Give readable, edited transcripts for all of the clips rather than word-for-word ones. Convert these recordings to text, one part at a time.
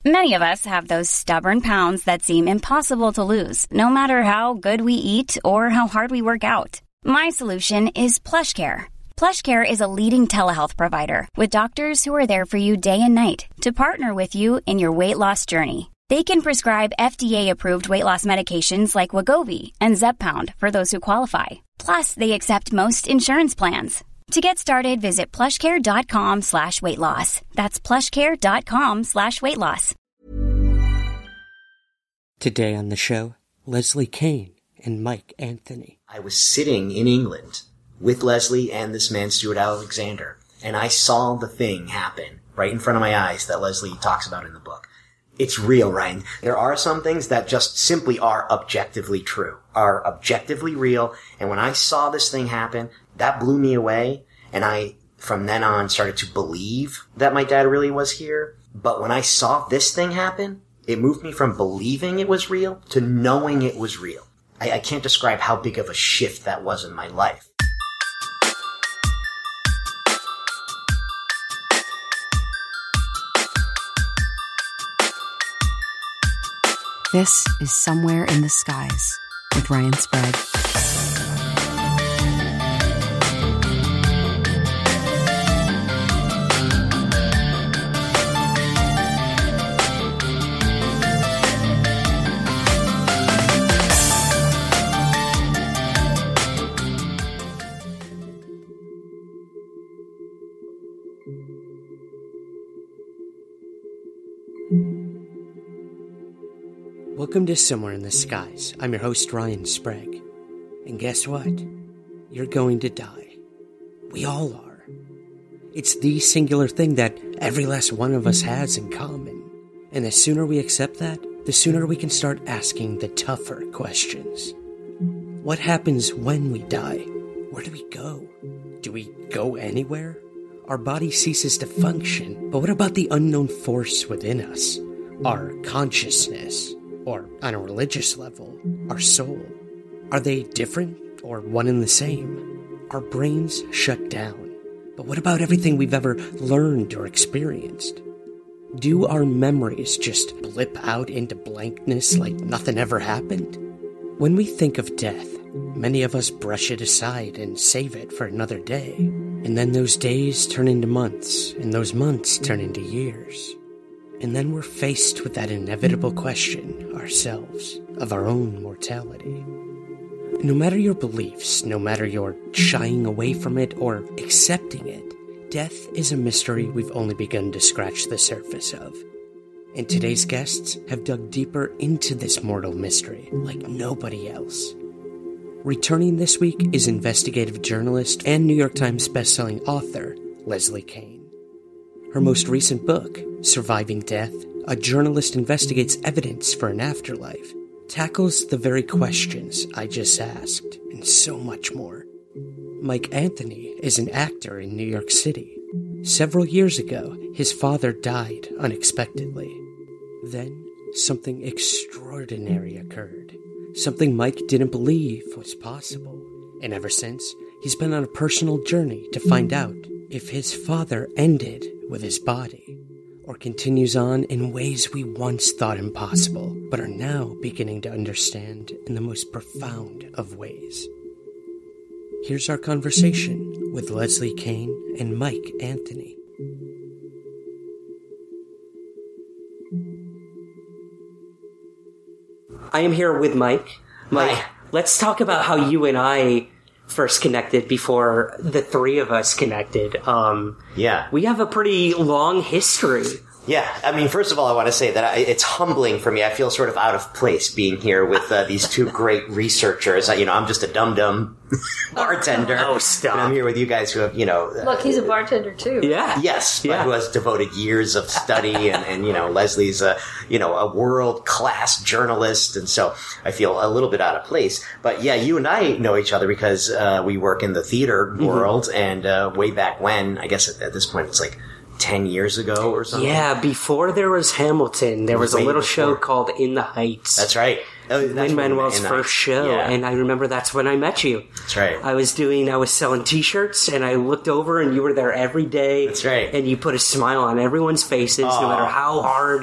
Many of us have those stubborn pounds that seem impossible to lose, no matter how good we eat or how hard we work out. My solution is PlushCare. PlushCare is a leading telehealth provider with doctors who are there for you day and night to partner with you in your weight loss journey. They can prescribe FDA-approved weight loss medications like Wegovy and Zepbound for those who qualify. Plus, they accept most insurance plans. To get started, visit plushcare.com/weightloss. That's plushcare.com/weightloss. Today on the show, Leslie Kean and Mike Anthony. I was sitting in England with Leslie and this man, Stuart Alexander, and I saw the thing happen right in front of my eyes that Leslie talks about in the book. It's real, Ryan. There are some things that just simply are objectively true, are objectively real, and when I saw this thing happen, that blew me away, and I, from then on, started to believe that my dad really was here. But when I saw this thing happen, it moved me from believing it was real to knowing it was real. I can't describe how big of a shift that was in my life. This is Somewhere in the Skies with Ryan Sprague. Welcome to Somewhere in the Skies. I'm your host, Ryan Sprague. And guess what? You're going to die. We all are. It's the singular thing that every last one of us has in common. And the sooner we accept that, the sooner we can start asking the tougher questions. What happens when we die? Where do we go? Do we go anywhere? Our body ceases to function, but what about the unknown force within us? Our consciousness? Or, on a religious level, our soul? Are they different or one and the same? Our brains shut down. But what about everything we've ever learned or experienced? Do our memories just blip out into blankness like nothing ever happened? When we think of death, many of us brush it aside and save it for another day. And then those days turn into months, and those months turn into years. And then we're faced with that inevitable question, ourselves, of our own mortality. No matter your beliefs, no matter your shying away from it or accepting it, death is a mystery we've only begun to scratch the surface of. And today's guests have dug deeper into this mortal mystery like nobody else. Returning this week is investigative journalist and New York Times bestselling author Leslie Kean. Her most recent book, Surviving Death, A Journalist Investigates Evidence for an Afterlife, tackles the very questions I just asked, and so much more. Mike Anthony is an actor in New York City. Several years ago, his father died unexpectedly. Then, something extraordinary occurred. Something Mike didn't believe was possible. And ever since, he's been on a personal journey to find out if his father ended with his body, or continues on in ways we once thought impossible, but are now beginning to understand in the most profound of ways. Here's our conversation with Leslie Kean and Mike Anthony. I am here with Mike. Mike, let's talk about how you and I first connected before the three of us connected. Yeah. We have a pretty long history. Yeah, I mean, first of all, I want to say that it's humbling for me. I feel sort of out of place being here with these two great researchers. I'm just a dum-dum bartender. Oh, stop. And I'm here with you guys who have, Look, he's a bartender, too. Yeah. Yes, but who has devoted years of study, and Leslie's a world-class journalist, and so I feel a little bit out of place. But yeah, you and I know each other because we work in the theater world, and way back when, I guess at this point it's like 10 years ago or something. Yeah, before there was Hamilton, there was a little show called In the Heights. That's right. Lin-Manuel's first show, and I remember that's when I met you. That's right. I was selling t-shirts, and I looked over, and you were there every day. That's right. And you put a smile on everyone's faces, no matter how hard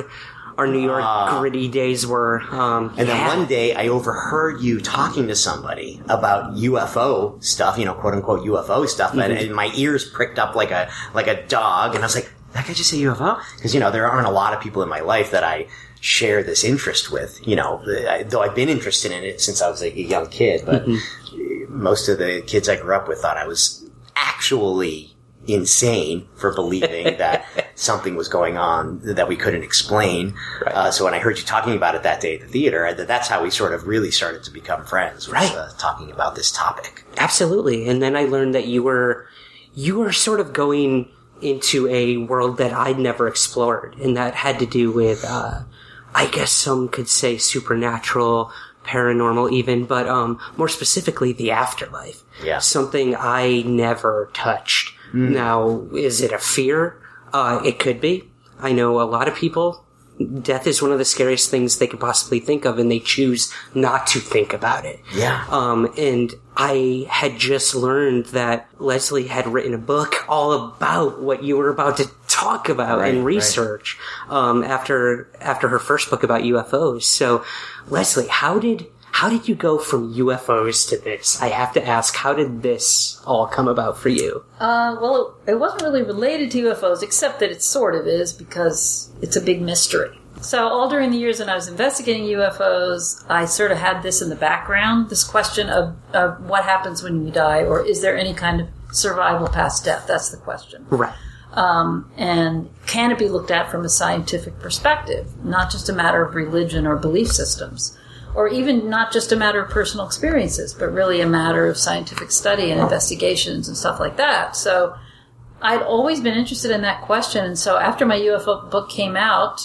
New York gritty days were. And then one day I overheard you talking to somebody about UFO stuff, quote unquote UFO stuff, and my ears pricked up like a dog, and I was like, that guy just say UFO? Because, there aren't a lot of people in my life that I share this interest with, though I've been interested in it since I was a young kid, but most of the kids I grew up with thought I was actually insane for believing that something was going on that we couldn't explain. Right. So when I heard you talking about it that day at the theater, that's how we sort of really started to become friends, was talking about this topic. Absolutely. And then I learned that you were sort of going into a world that I'd never explored, and that had to do with, I guess some could say supernatural, paranormal even, but more specifically the afterlife. Yeah. Something I never touched. Now, is it a fear? It could be. I know a lot of people, death is one of the scariest things they could possibly think of, and they choose not to think about it. Yeah. And I had just learned that Leslie had written a book all about what you were about to talk about and research, after her first book about UFOs. So, Leslie, how did you go from UFOs to this? I have to ask, how did this all come about for you? Well, it wasn't really related to UFOs, except that it sort of is, because it's a big mystery. So all during the years when I was investigating UFOs, I sort of had this in the background, this question of what happens when you die, or is there any kind of survival past death? That's the question. Right. And can it be looked at from a scientific perspective, not just a matter of religion or belief systems? Or even not just a matter of personal experiences, but really a matter of scientific study and investigations and stuff like that. So I'd always been interested in that question. And so after my UFO book came out,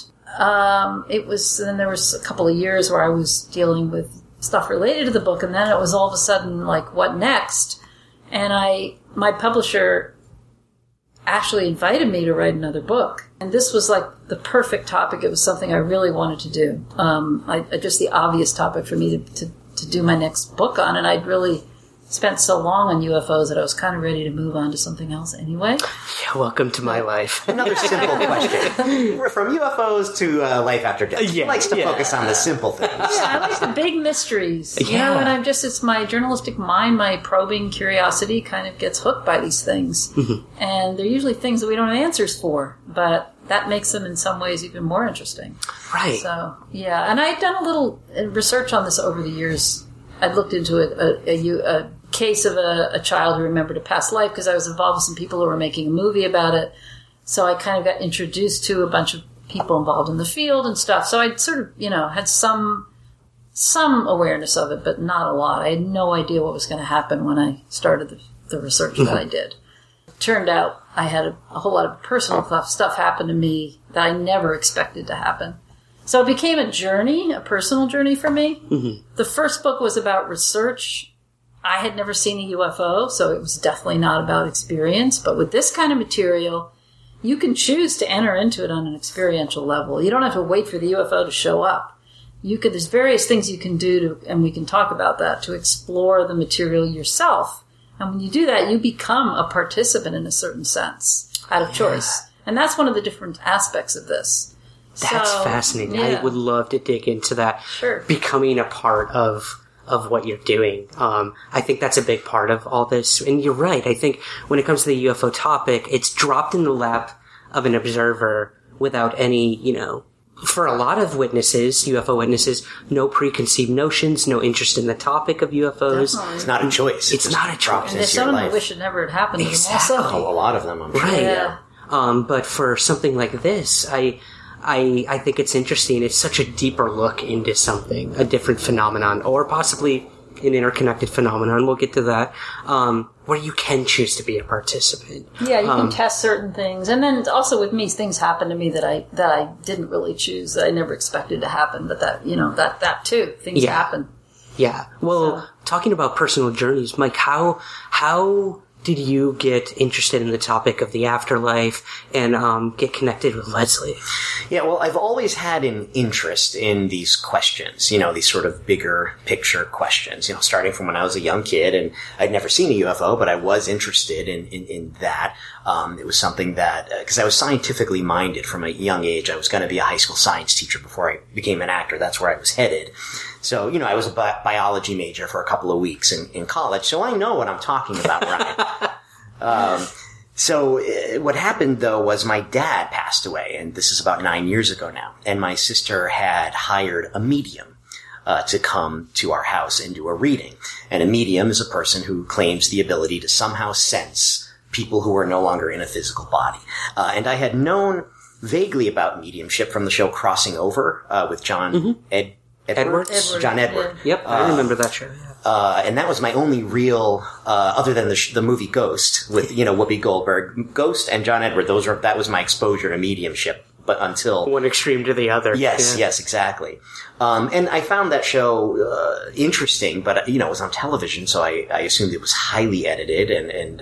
then there was a couple of years where I was dealing with stuff related to the book. And then it was all of a sudden like, what next? And my publisher actually invited me to write another book. And this was like the perfect topic. It was something I really wanted to do. Just the obvious topic for me to do my next book on. And I'd really spent so long on UFOs that I was kind of ready to move on to something else anyway. Yeah, welcome to my life. Another simple question. From UFOs to life after death. He likes to focus on the simple things. Yeah, I like the big mysteries. And it's my journalistic mind, my probing curiosity kind of gets hooked by these things. Mm-hmm. And they're usually things that we don't have answers for, but that makes them in some ways even more interesting. Right. So, yeah. And I'd done a little research on this over the years. I'd looked into a case of a child who remembered a past life because I was involved with some people who were making a movie about it. So I kind of got introduced to a bunch of people involved in the field and stuff. So I'd sort of, had some awareness of it, but not a lot. I had no idea what was going to happen when I started the research that I did. It turned out I had a whole lot of personal stuff happen to me that I never expected to happen. So it became a journey, a personal journey for me. Mm-hmm. The first book was about research. I had never seen a UFO, so it was definitely not about experience. But with this kind of material, you can choose to enter into it on an experiential level. You don't have to wait for the UFO to show up. There's various things you can do, and we can talk about that, to explore the material yourself. And when you do that, you become a participant in a certain sense, out of choice. And that's one of the different aspects of this. That's fascinating. Yeah. I would love to dig into that. Sure. Becoming a part of what you're doing. I think that's a big part of all this. And you're right. I think when it comes to the UFO topic, it's dropped in the lap of an observer without any, for a lot of witnesses, UFO witnesses, no preconceived notions, no interest in the topic of UFOs. Definitely. It's not a choice. It's not a choice. And some of them wish it never had happened to them also. A lot of them, I'm sure. Right. Yeah. But for something like this, I think it's interesting. It's such a deeper look into something, a different phenomenon, or possibly an interconnected phenomenon. We'll get to that. Where you can choose to be a participant. Yeah, you can test certain things. And then also with me, things happen to me that I didn't really choose, that I never expected to happen. But that too, things happen. Yeah. Well, talking about personal journeys, Mike, how did you get interested in the topic of the afterlife and get connected with Leslie? Yeah, well, I've always had an interest in these questions, these sort of bigger picture questions, starting from when I was a young kid, and I'd never seen a UFO, but I was interested in that. It was something that, because I was scientifically minded from a young age. I was going to be a high school science teacher before I became an actor. That's where I was headed. So, I was a biology major for a couple of weeks in college, so I know what I'm talking about, Ryan. So what happened, though, was my dad passed away, and this is about 9 years ago now, and my sister had hired a medium to come to our house and do a reading. And a medium is a person who claims the ability to somehow sense people who are no longer in a physical body. And I had known vaguely about mediumship from the show Crossing Over with John Edwards? John Edward. Yep, I remember that show. And that was my only real, other than the movie Ghost with, Whoopi Goldberg, Ghost and John Edward, that was my exposure to mediumship, but until... One extreme to the other. Yes, exactly. And I found that show, interesting, but, it was on television, so I assumed it was highly edited and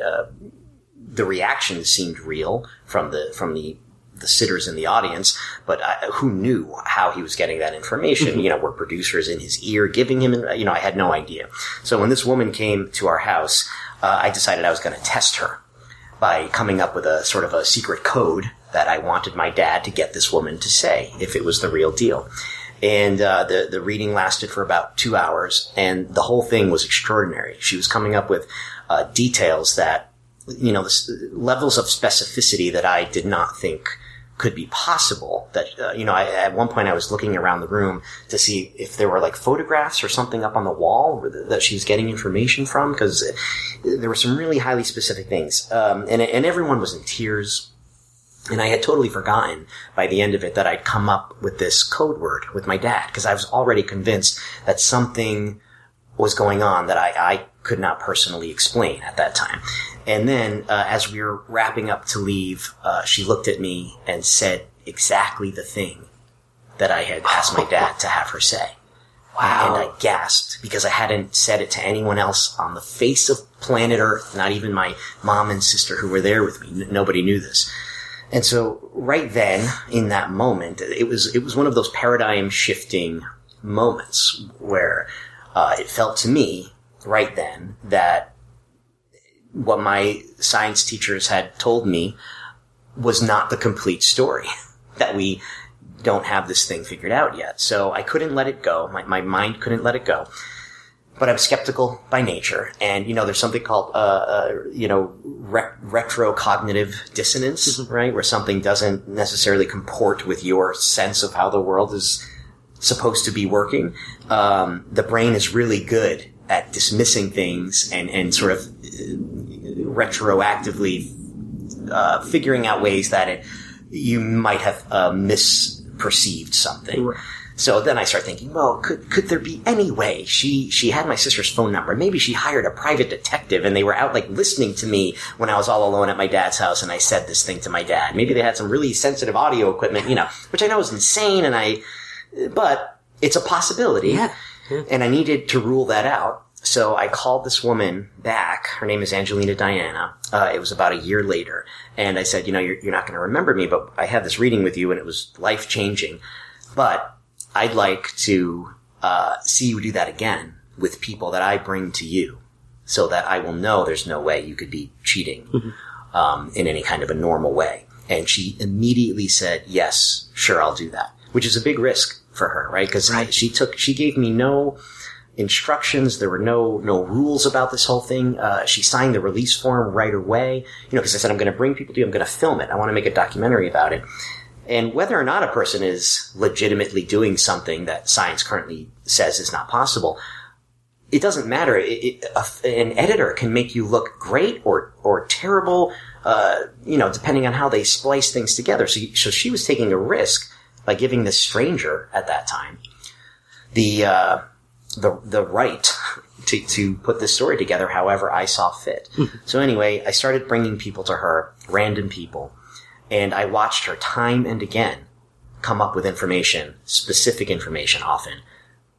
the reactions seemed real from the sitters in the audience, but who knew how he was getting that information? Were producers in his ear giving him, I had no idea. So when this woman came to our house, I decided I was going to test her by coming up with a sort of a secret code that I wanted my dad to get this woman to say if it was the real deal. And the reading lasted for about 2 hours, and the whole thing was extraordinary. She was coming up with details that, levels of specificity that I did not think could be possible. That, at one point I was looking around the room to see if there were like photographs or something up on the wall that she was getting information from, because there were some really highly specific things. And everyone was in tears. And I had totally forgotten by the end of it that I'd come up with this code word with my dad, because I was already convinced that something was going on that I could not personally explain at that time. And then, as we were wrapping up to leave, she looked at me and said exactly the thing that I had asked my dad to have her say. Wow. And I gasped because I hadn't said it to anyone else on the face of planet Earth, not even my mom and sister who were there with me. Nobody knew this. And so right then, in that moment, it was one of those paradigm shifting moments where it felt to me right then that what my science teachers had told me was not the complete story, that we don't have this thing figured out yet. So I couldn't let it go. My mind couldn't let it go. But I'm skeptical by nature. And, there's something called, retrocognitive dissonance, right? Where something doesn't necessarily comport with your sense of how the world is supposed to be working. The brain is really good at dismissing things and sort of retroactively figuring out ways that you might have misperceived something. Right. So then I start thinking, well, could there be any way she had my sister's phone number? Maybe she hired a private detective and they were out listening to me when I was all alone at my dad's house and I said this thing to my dad. Maybe they had some really sensitive audio equipment, which I know is insane but it's a possibility. Yeah. And I needed to rule that out. So I called this woman back. Her name is Angelina Diana. It was about a year later. And I said, you're not going to remember me, but I had this reading with you and it was life-changing. But I'd like to see you do that again with people that I bring to you so that I will know there's no way you could be cheating in any kind of a normal way. And she immediately said, yes, sure, I'll do that, which is a big risk for her, right? Because she gave me no instructions. There were no rules about this whole thing. She signed the release form right away, because I said, I'm going to bring people to you. I'm going to film it. I want to make a documentary about it. And whether or not a person is legitimately doing something that science currently says is not possible, it doesn't matter. An editor can make you look great or terrible, depending on how they splice things together. So she was taking a risk by giving this stranger at that time the right to put this story together however I saw fit. So anyway, I started bringing people to her, random people. And I watched her time and again come up with information, specific information often,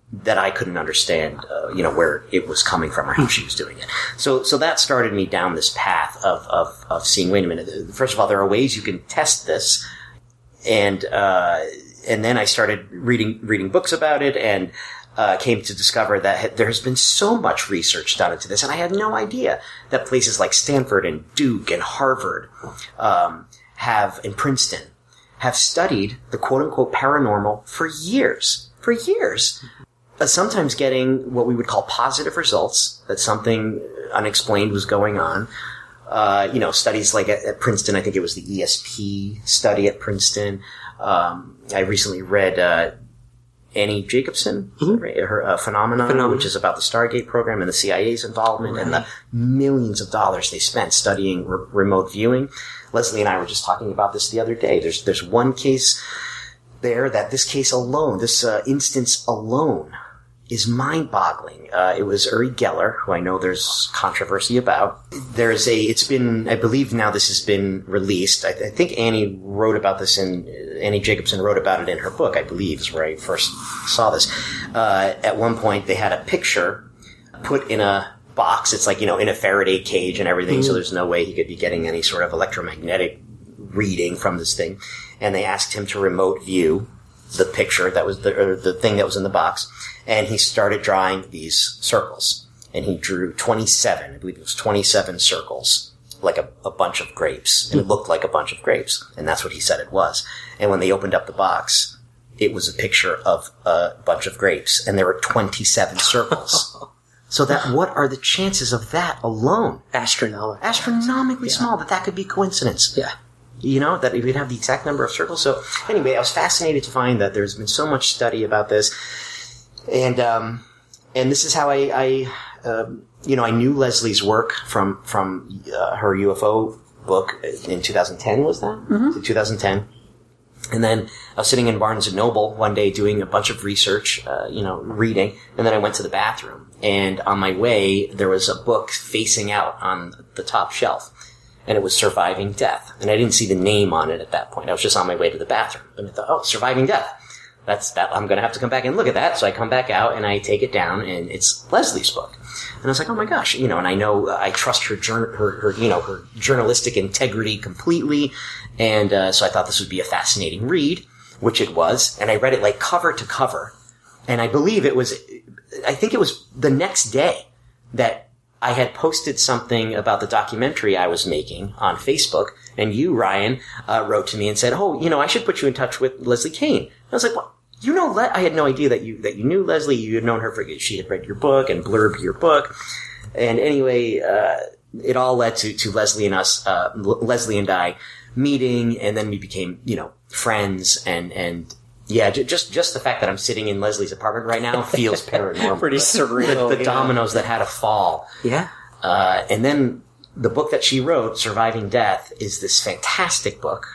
that I couldn't understand, where it was coming from or how she was doing it. So that started me down this path of seeing, wait a minute, first of all, there are ways you can test this. And then I started reading books about it and, came to discover that there has been so much research done into this. And I had no idea that places like Stanford and Duke and Harvard, and Princeton have studied the quote unquote paranormal for years. Sometimes getting what we would call positive results, that something unexplained was going on. Studies like at Princeton, I think it was the ESP study at Princeton. I recently read Annie Jacobson, her Phenomena, which is about the Stargate program and the CIA's involvement and the millions of dollars they spent studying remote viewing. Leslie and I were just talking about this the other day. There's one case there that this case alone, this instance alone, is mind-boggling. It was Uri Geller, who I know there's controversy about. I believe now this has been released. I think Annie Jacobson wrote about it in her book, I believe, is where I first saw this. At one point, they had a picture put in a box. It's like, in a Faraday cage and everything, so there's no way he could be getting any sort of electromagnetic reading from this thing. And they asked him to remote view the picture that was the thing that was in the box. And he started drawing these circles. And he drew 27, I believe it was 27 circles, like a bunch of grapes. And it looked like a bunch of grapes. And that's what he said it was. And when they opened up the box, it was a picture of a bunch of grapes. And there were 27 circles. So what are the chances of that alone? Astronomically small, that could be coincidence. Yeah. That we'd have the exact number of circles. So anyway, I was fascinated to find that there's been so much study about this. And this is how I knew Leslie's work from her UFO book in 2010, was that? Mm-hmm. 2010. And then I was sitting in Barnes & Noble one day doing a bunch of research, reading, and then I went to the bathroom. And on my way, there was a book facing out on the top shelf. And it was Surviving Death. And I didn't see the name on it at that point. I was just on my way to the bathroom. And I thought, Surviving Death. That's that. I'm going to have to come back and look at that. So I come back out and I take it down, and it's Leslie's book. And I was like, oh my gosh, and I know I trust her journalistic integrity completely. And so I thought this would be a fascinating read, which it was. And I read it like cover to cover. And I think it was the next day that I had posted something about the documentary I was making on Facebook, and you, Ryan, wrote to me and said, I should put you in touch with Leslie Kean. I was like, what? I had no idea that you knew Leslie. You had known her she had read your book and blurbed your book. And anyway, it all led to Leslie and us, Leslie and I meeting, and then we became, friends and yeah, just the fact that I'm sitting in Leslie's apartment right now feels paranormal. Pretty surreal. The dominoes that had to fall. Yeah. And then the book that she wrote, Surviving Death, is this fantastic book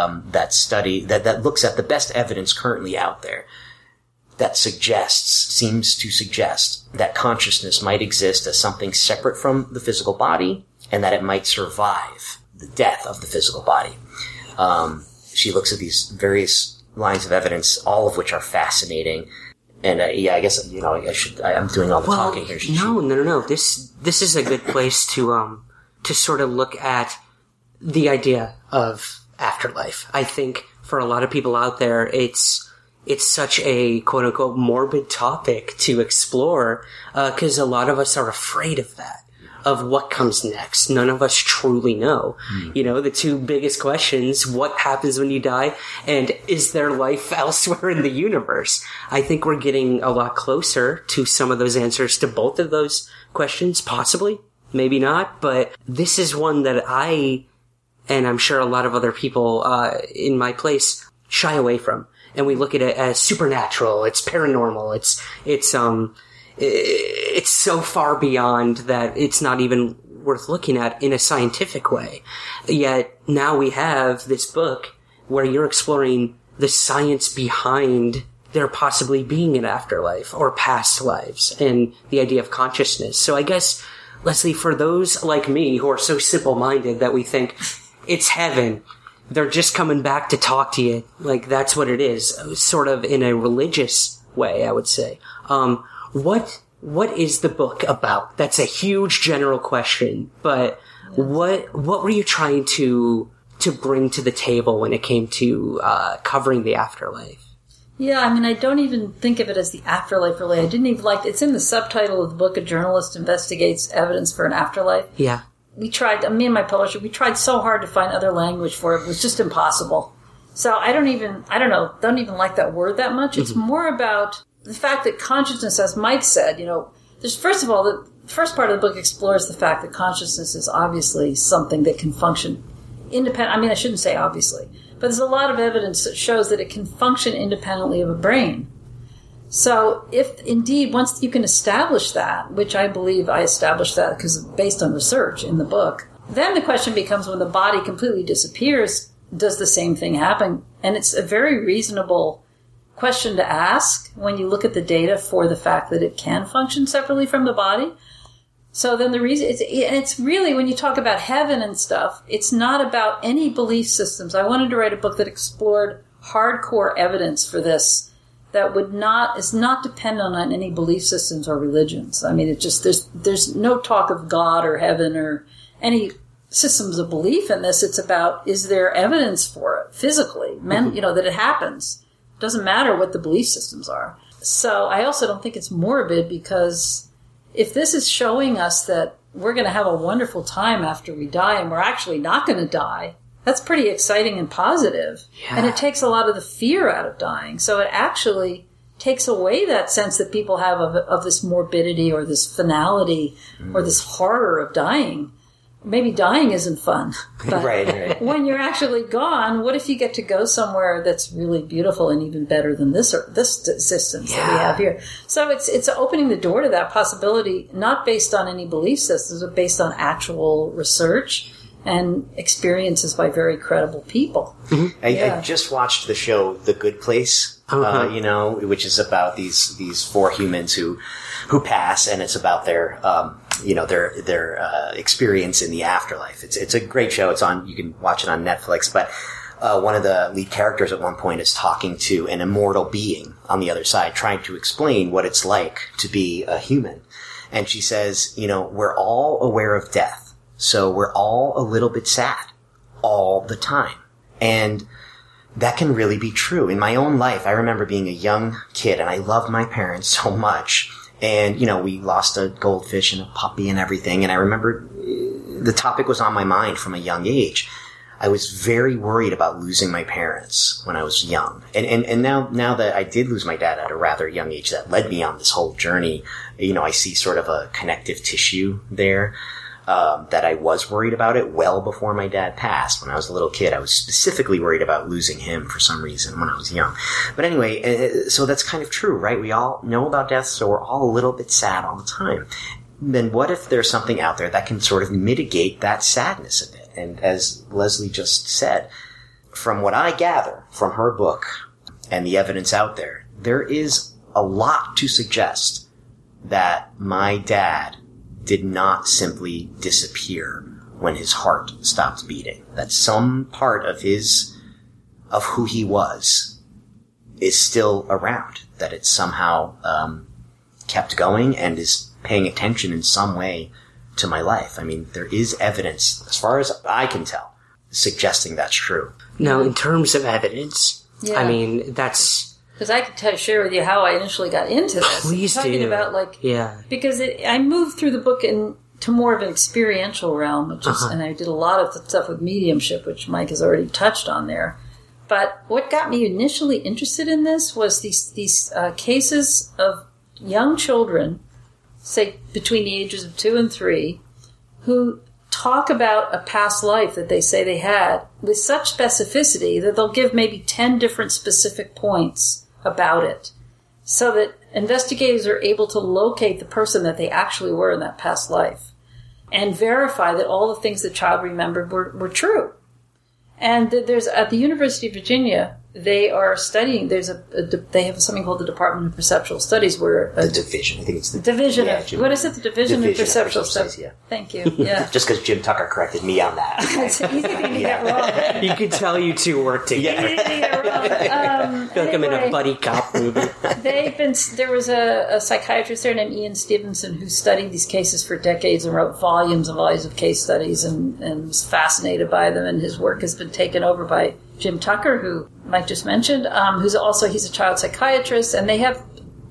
that looks at the best evidence currently out there that seems to suggest that consciousness might exist as something separate from the physical body, and that it might survive the death of the physical body. She looks at these various lines of evidence, all of which are fascinating. And I guess I'm doing all the talking here. No. This is a good place to sort of look at the idea of afterlife. I think for a lot of people out there, it's such a quote unquote morbid topic to explore, because a lot of us are afraid of that. Of what comes next. None of us truly know. The two biggest questions, what happens when you die, and is there life elsewhere in the universe? I think we're getting a lot closer to some of those answers to both of those questions, possibly, maybe not, but this is one that I, and I'm sure a lot of other people in my place, shy away from. And we look at it as supernatural, it's paranormal, it's so far beyond that it's not even worth looking at in a scientific way. Yet now we have this book where you're exploring the science behind there possibly being an afterlife or past lives and the idea of consciousness. So I guess, Leslie, for those like me who are so simple-minded that we think it's heaven, they're just coming back to talk to you, like that's what it is, sort of in a religious way, I would say. What is the book about? That's a huge general question, but what were you trying to bring to the table when it came to covering the afterlife? Yeah, I mean, I don't even think of it as the afterlife, really. I didn't even it's in the subtitle of the book, A Journalist Investigates Evidence for an Afterlife. Yeah. Me and my publisher, we tried so hard to find other language for it. It was just impossible. So I don't even like that word that much. It's more about the fact that consciousness, as Mike said, there's, first of all, the first part of the book explores the fact that consciousness is obviously something that can function independent. I mean, I shouldn't say obviously, but there's a lot of evidence that shows that it can function independently of a brain. So if indeed, once you can establish that, which I believe I established that because based on research in the book, then the question becomes, when the body completely disappears, does the same thing happen? And it's a very reasonable question to ask when you look at the data for the fact that it can function separately from the body. So then the reason, it's really, when you talk about heaven and stuff, it's not about any belief systems. I wanted to write a book that explored hardcore evidence for this that is not dependent on any belief systems or religions. I mean, it just, there's no talk of God or heaven or any systems of belief in this. It's about, is there evidence for it physically, that it happens? Doesn't matter what the belief systems are. So I also don't think it's morbid, because if this is showing us that we're going to have a wonderful time after we die and we're actually not going to die, that's pretty exciting and positive. Yeah. And it takes a lot of the fear out of dying. So it actually takes away that sense that people have of this morbidity or this finality or this horror of dying. Maybe dying isn't fun. But right. When you're actually gone, what if you get to go somewhere that's really beautiful and even better than this existence that we have here? So it's opening the door to that possibility, not based on any belief systems, but based on actual research and experiences by very credible people. Mm-hmm. I just watched the show The Good Place, which is about these four humans who pass, and it's about their experience in the afterlife. It's a great show. It's on, you can watch it on Netflix, but one of the lead characters at one point is talking to an immortal being on the other side, trying to explain what it's like to be a human. And she says, we're all aware of death, so we're all a little bit sad all the time. And that can really be true. In my own life, I remember being a young kid, and I loved my parents so much. And, we lost a goldfish and a puppy and everything. And I remember the topic was on my mind from a young age. I was very worried about losing my parents when I was young. And now that I did lose my dad at a rather young age, that led me on this whole journey, I see sort of a connective tissue there. That I was worried about it well before my dad passed. When I was a little kid, I was specifically worried about losing him for some reason when I was young. But anyway, so that's kind of true, right? We all know about death, so we're all a little bit sad all the time. Then what if there's something out there that can sort of mitigate that sadness a bit? And as Leslie just said, from what I gather from her book and the evidence out there, there is a lot to suggest that my dad did not simply disappear when his heart stopped beating. That some part of who he was is still around. That it somehow kept going and is paying attention in some way to my life. I mean, there is evidence, as far as I can tell, suggesting that's true. Now, in terms of evidence, I mean, that's... Because I could share with you how I initially got into this. Please talking do. About because I moved through the book into more of an experiential realm, which is, and I did a lot of the stuff with mediumship, which Mike has already touched on there. But what got me initially interested in this was these cases of young children, say between the ages of 2 and 3, who talk about a past life that they say they had with such specificity that they'll give maybe 10 different specific points about it, so that investigators are able to locate the person that they actually were in that past life and verify that all the things the child remembered were true. And there's, at the University of Virginia, they are studying. They have something called the Department of Perceptual Studies, where the division. I think it's the division. Yeah, What is it? The Division of Perceptual Studies. Yeah. Thank you. Yeah. Just because Jim Tucker corrected me on that. It's easy to get wrong. You could tell you two work together. Easy to get wrong. I feel like I'm in a buddy cop movie. There was a psychiatrist there named Ian Stevenson who studied these cases for decades and wrote volumes and volumes of case studies and was fascinated by them. And his work has been taken over by Jim Tucker, who Mike just mentioned, he's a child psychiatrist, and they have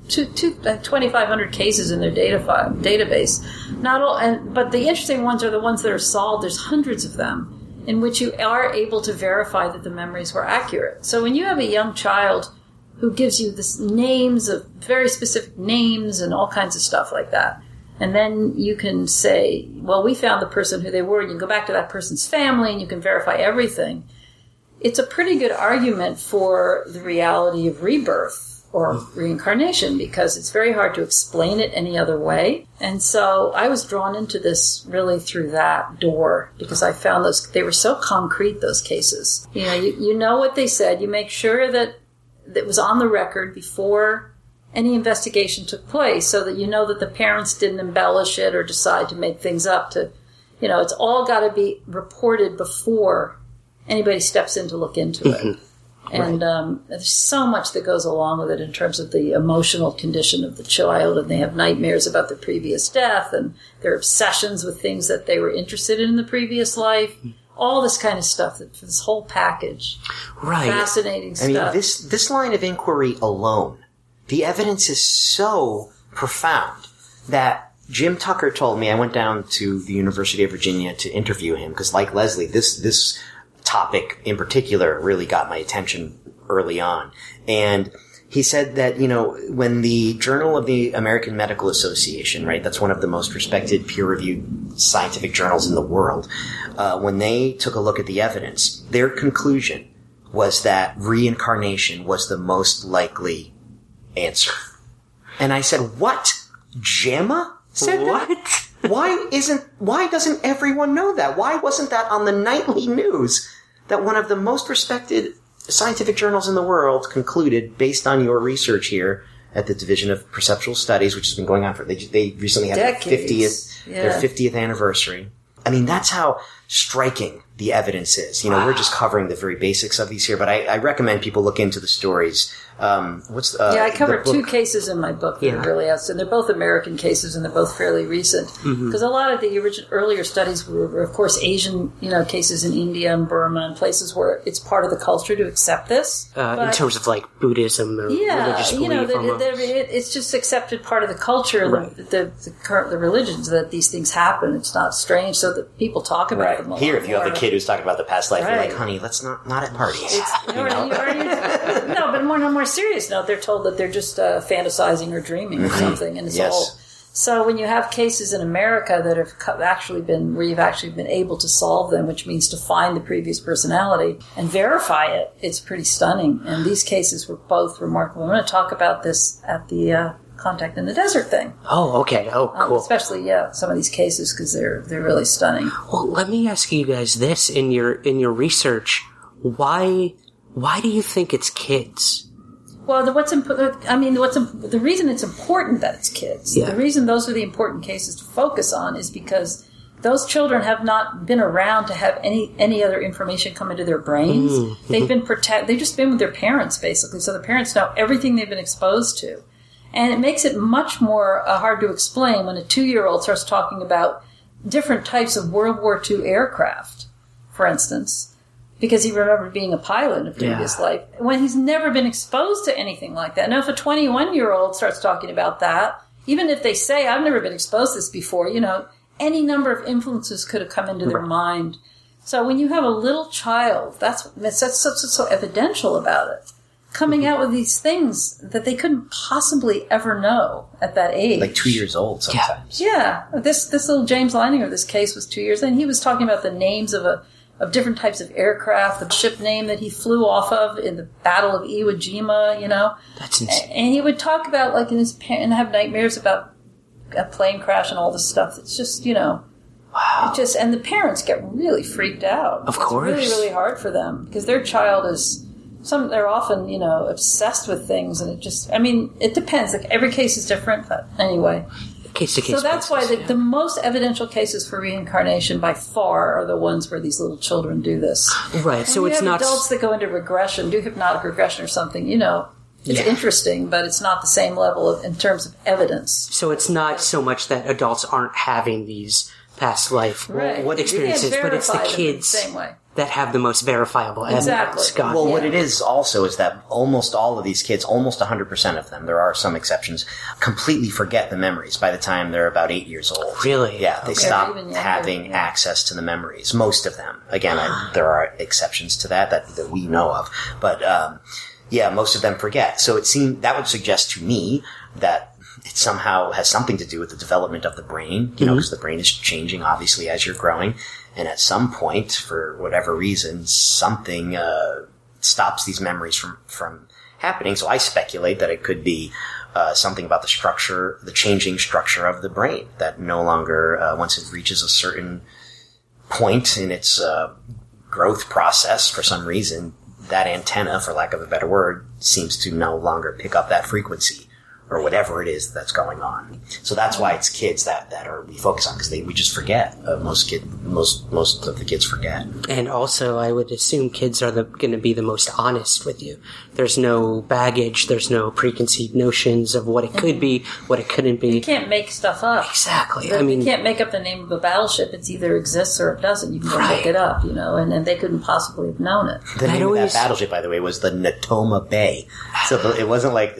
2,500 cases in their database. But the interesting ones are the ones that are solved. There's hundreds of them in which you are able to verify that the memories were accurate. So when you have a young child who gives you this names of very specific names and all kinds of stuff like that, and then you can say, well, we found the person who they were, and you can go back to that person's family and you can verify everything. It's a pretty good argument for the reality of rebirth or reincarnation, because it's very hard to explain it any other way. And so I was drawn into this really through that door, because I found they were so concrete, those cases. You know what they said. You make sure that it was on the record before any investigation took place, so that you know that the parents didn't embellish it or decide to make things up. It's all got to be reported before anybody steps in to look into it. And there's so much that goes along with it in terms of the emotional condition of the child, and they have nightmares about the previous death, and their obsessions with things that they were interested in the previous life. All this kind of stuff, this whole package. Right. Fascinating stuff. I mean, this line of inquiry alone, the evidence is so profound that Jim Tucker told me, I went down to the University of Virginia to interview him, because like Leslie, this topic in particular really got my attention early on. And he said that, when the Journal of the American Medical Association, right, that's one of the most respected peer-reviewed scientific journals in the world, when they took a look at the evidence, their conclusion was that reincarnation was the most likely answer. And I said, what? Gemma said that? Why doesn't everyone know that? Why wasn't that on the nightly news that one of the most respected scientific journals in the world concluded, based on your research here at the Division of Perceptual Studies, which has been going on for, they recently had their 50th anniversary. I mean, that's how striking the evidence is. We're just covering the very basics of these here, but I recommend people look into the stories. I covered two cases in my book that are really outstanding. They're both American cases, and they're both fairly recent. Because a lot of the earlier studies were, of course, Asian, cases in India and Burma and places where it's part of the culture to accept this. In terms of like Buddhism or religious belief. It's just accepted part of the culture, right. the religions, that these things happen. It's not strange, so that people talk about them. Here, if you have a kid who's talking about the past life, you're like, honey, let's not at parties. No, but on a more serious note, they're told that they're just fantasizing or dreaming or something, and it's all. So when you have cases in America that have where you've actually been able to solve them, which means to find the previous personality and verify it, it's pretty stunning. And these cases were both remarkable. I'm going to talk about this at the Contact in the Desert thing. Oh, okay. Oh, cool. Especially, some of these cases, because they're really stunning. Well, let me ask you guys this: in your research, why do you think it's kids? Well, the reason it's important that it's kids, the reason those are the important cases to focus on, is because those children have not been around to have any other information come into their brains. They've been they've just been with their parents, basically, so the parents know everything they've been exposed to. And it makes it much more hard to explain when a 2-year-old starts talking about different types of World War II aircraft, for instance, because he remembered being a pilot in a previous life, when he's never been exposed to anything like that. Now, if a 21-year-old starts talking about that, even if they say, I've never been exposed to this before, any number of influences could have come into their mind. So when you have a little child, that's so evidential about it, coming out with these things that they couldn't possibly ever know at that age. Like 2 years old sometimes. Yeah. This little James Leininger, this case was 2 years, and he was talking about the names of different types of aircraft, the ship name that he flew off of in the Battle of Iwo Jima, That's insane. And he would talk about, like, and have nightmares about a plane crash and all this stuff. It's just, Wow. And the parents get really freaked out. Of course. It's really, really hard for them, because their child is they're often, obsessed with things, and it depends. Like, every case is different, but anyway. Case to case. So that's why the most evidential cases for reincarnation by far are the ones where these little children do this. Right. And so it's not adults that go into regression, do hypnotic regression or something. It's interesting, but it's not the same level in terms of evidence. So it's not so much that adults aren't having these past life experiences, but it's the kids the same way that have the most verifiable evidence. Exactly. Well, what it is also is that almost all of these kids, almost 100% of them, there are some exceptions, completely forget the memories by the time they're about 8 years old. Really? Yeah, they stop having access to the memories. Most of them. Again, there are exceptions to that we know of. But, most of them forget. So that would suggest to me that it somehow has something to do with the development of the brain, because the brain is changing, obviously, as you're growing. And at some point, for whatever reason, something stops these memories from happening. So I speculate that it could be something about the changing structure of the brain, that no longer, once it reaches a certain point in its growth process, for some reason, that antenna, for lack of a better word, seems to no longer pick up that frequency, or whatever it is that's going on. So that's why it's kids that we focus on, because we just forget. Most of the kids forget. And also, I would assume kids are going to be the most honest with you. There's no baggage. There's no preconceived notions of what it could be, what it couldn't be. You can't make stuff up. Exactly. You can't make up the name of a battleship. It either exists or it doesn't. You can go look it up, and they couldn't possibly have known it. The name of that battleship, by the way, was the Natoma Bay. So it wasn't like,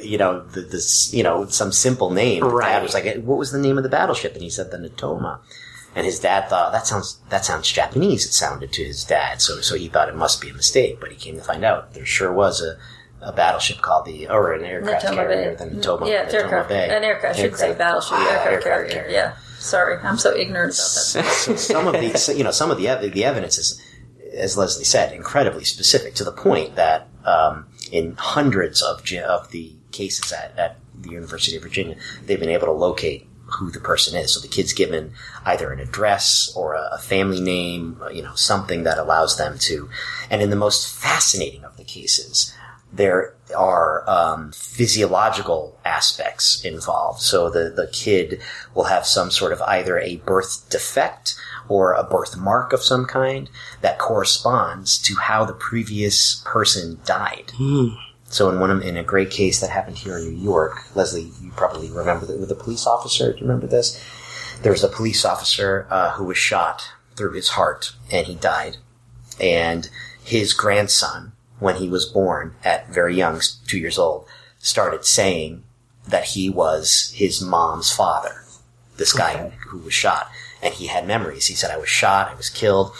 some simple name. Right. Dad was like, what was the name of the battleship? And he said the Natoma. And his dad thought, that sounds Japanese, it sounded to his dad. So he thought it must be a mistake, but he came to find out there sure was a battleship called an aircraft carrier, the Natoma, yeah, Natoma Bay. An aircraft, I should say battleship, aircraft carrier. Yeah. Sorry, I'm so ignorant about that. So some of the evidence is, as Leslie said, incredibly specific, to the point that, in hundreds of the cases at the University of Virginia, they've been able to locate who the person is. So the kid's given either an address or a family name, something that allows them to. And in the most fascinating of the cases, there are physiological aspects involved. So the kid will have some sort of either a birth defect or a birthmark of some kind that corresponds to how the previous person died. So in a great case that happened here in New York, Leslie, you probably remember with a police officer. Do you remember this? There was a police officer who was shot through his heart, and he died. And his grandson, when he was born at very young, 2 years old, started saying that he was his mom's father, this guy who was shot. And he had memories. He said, I was shot, I was killed.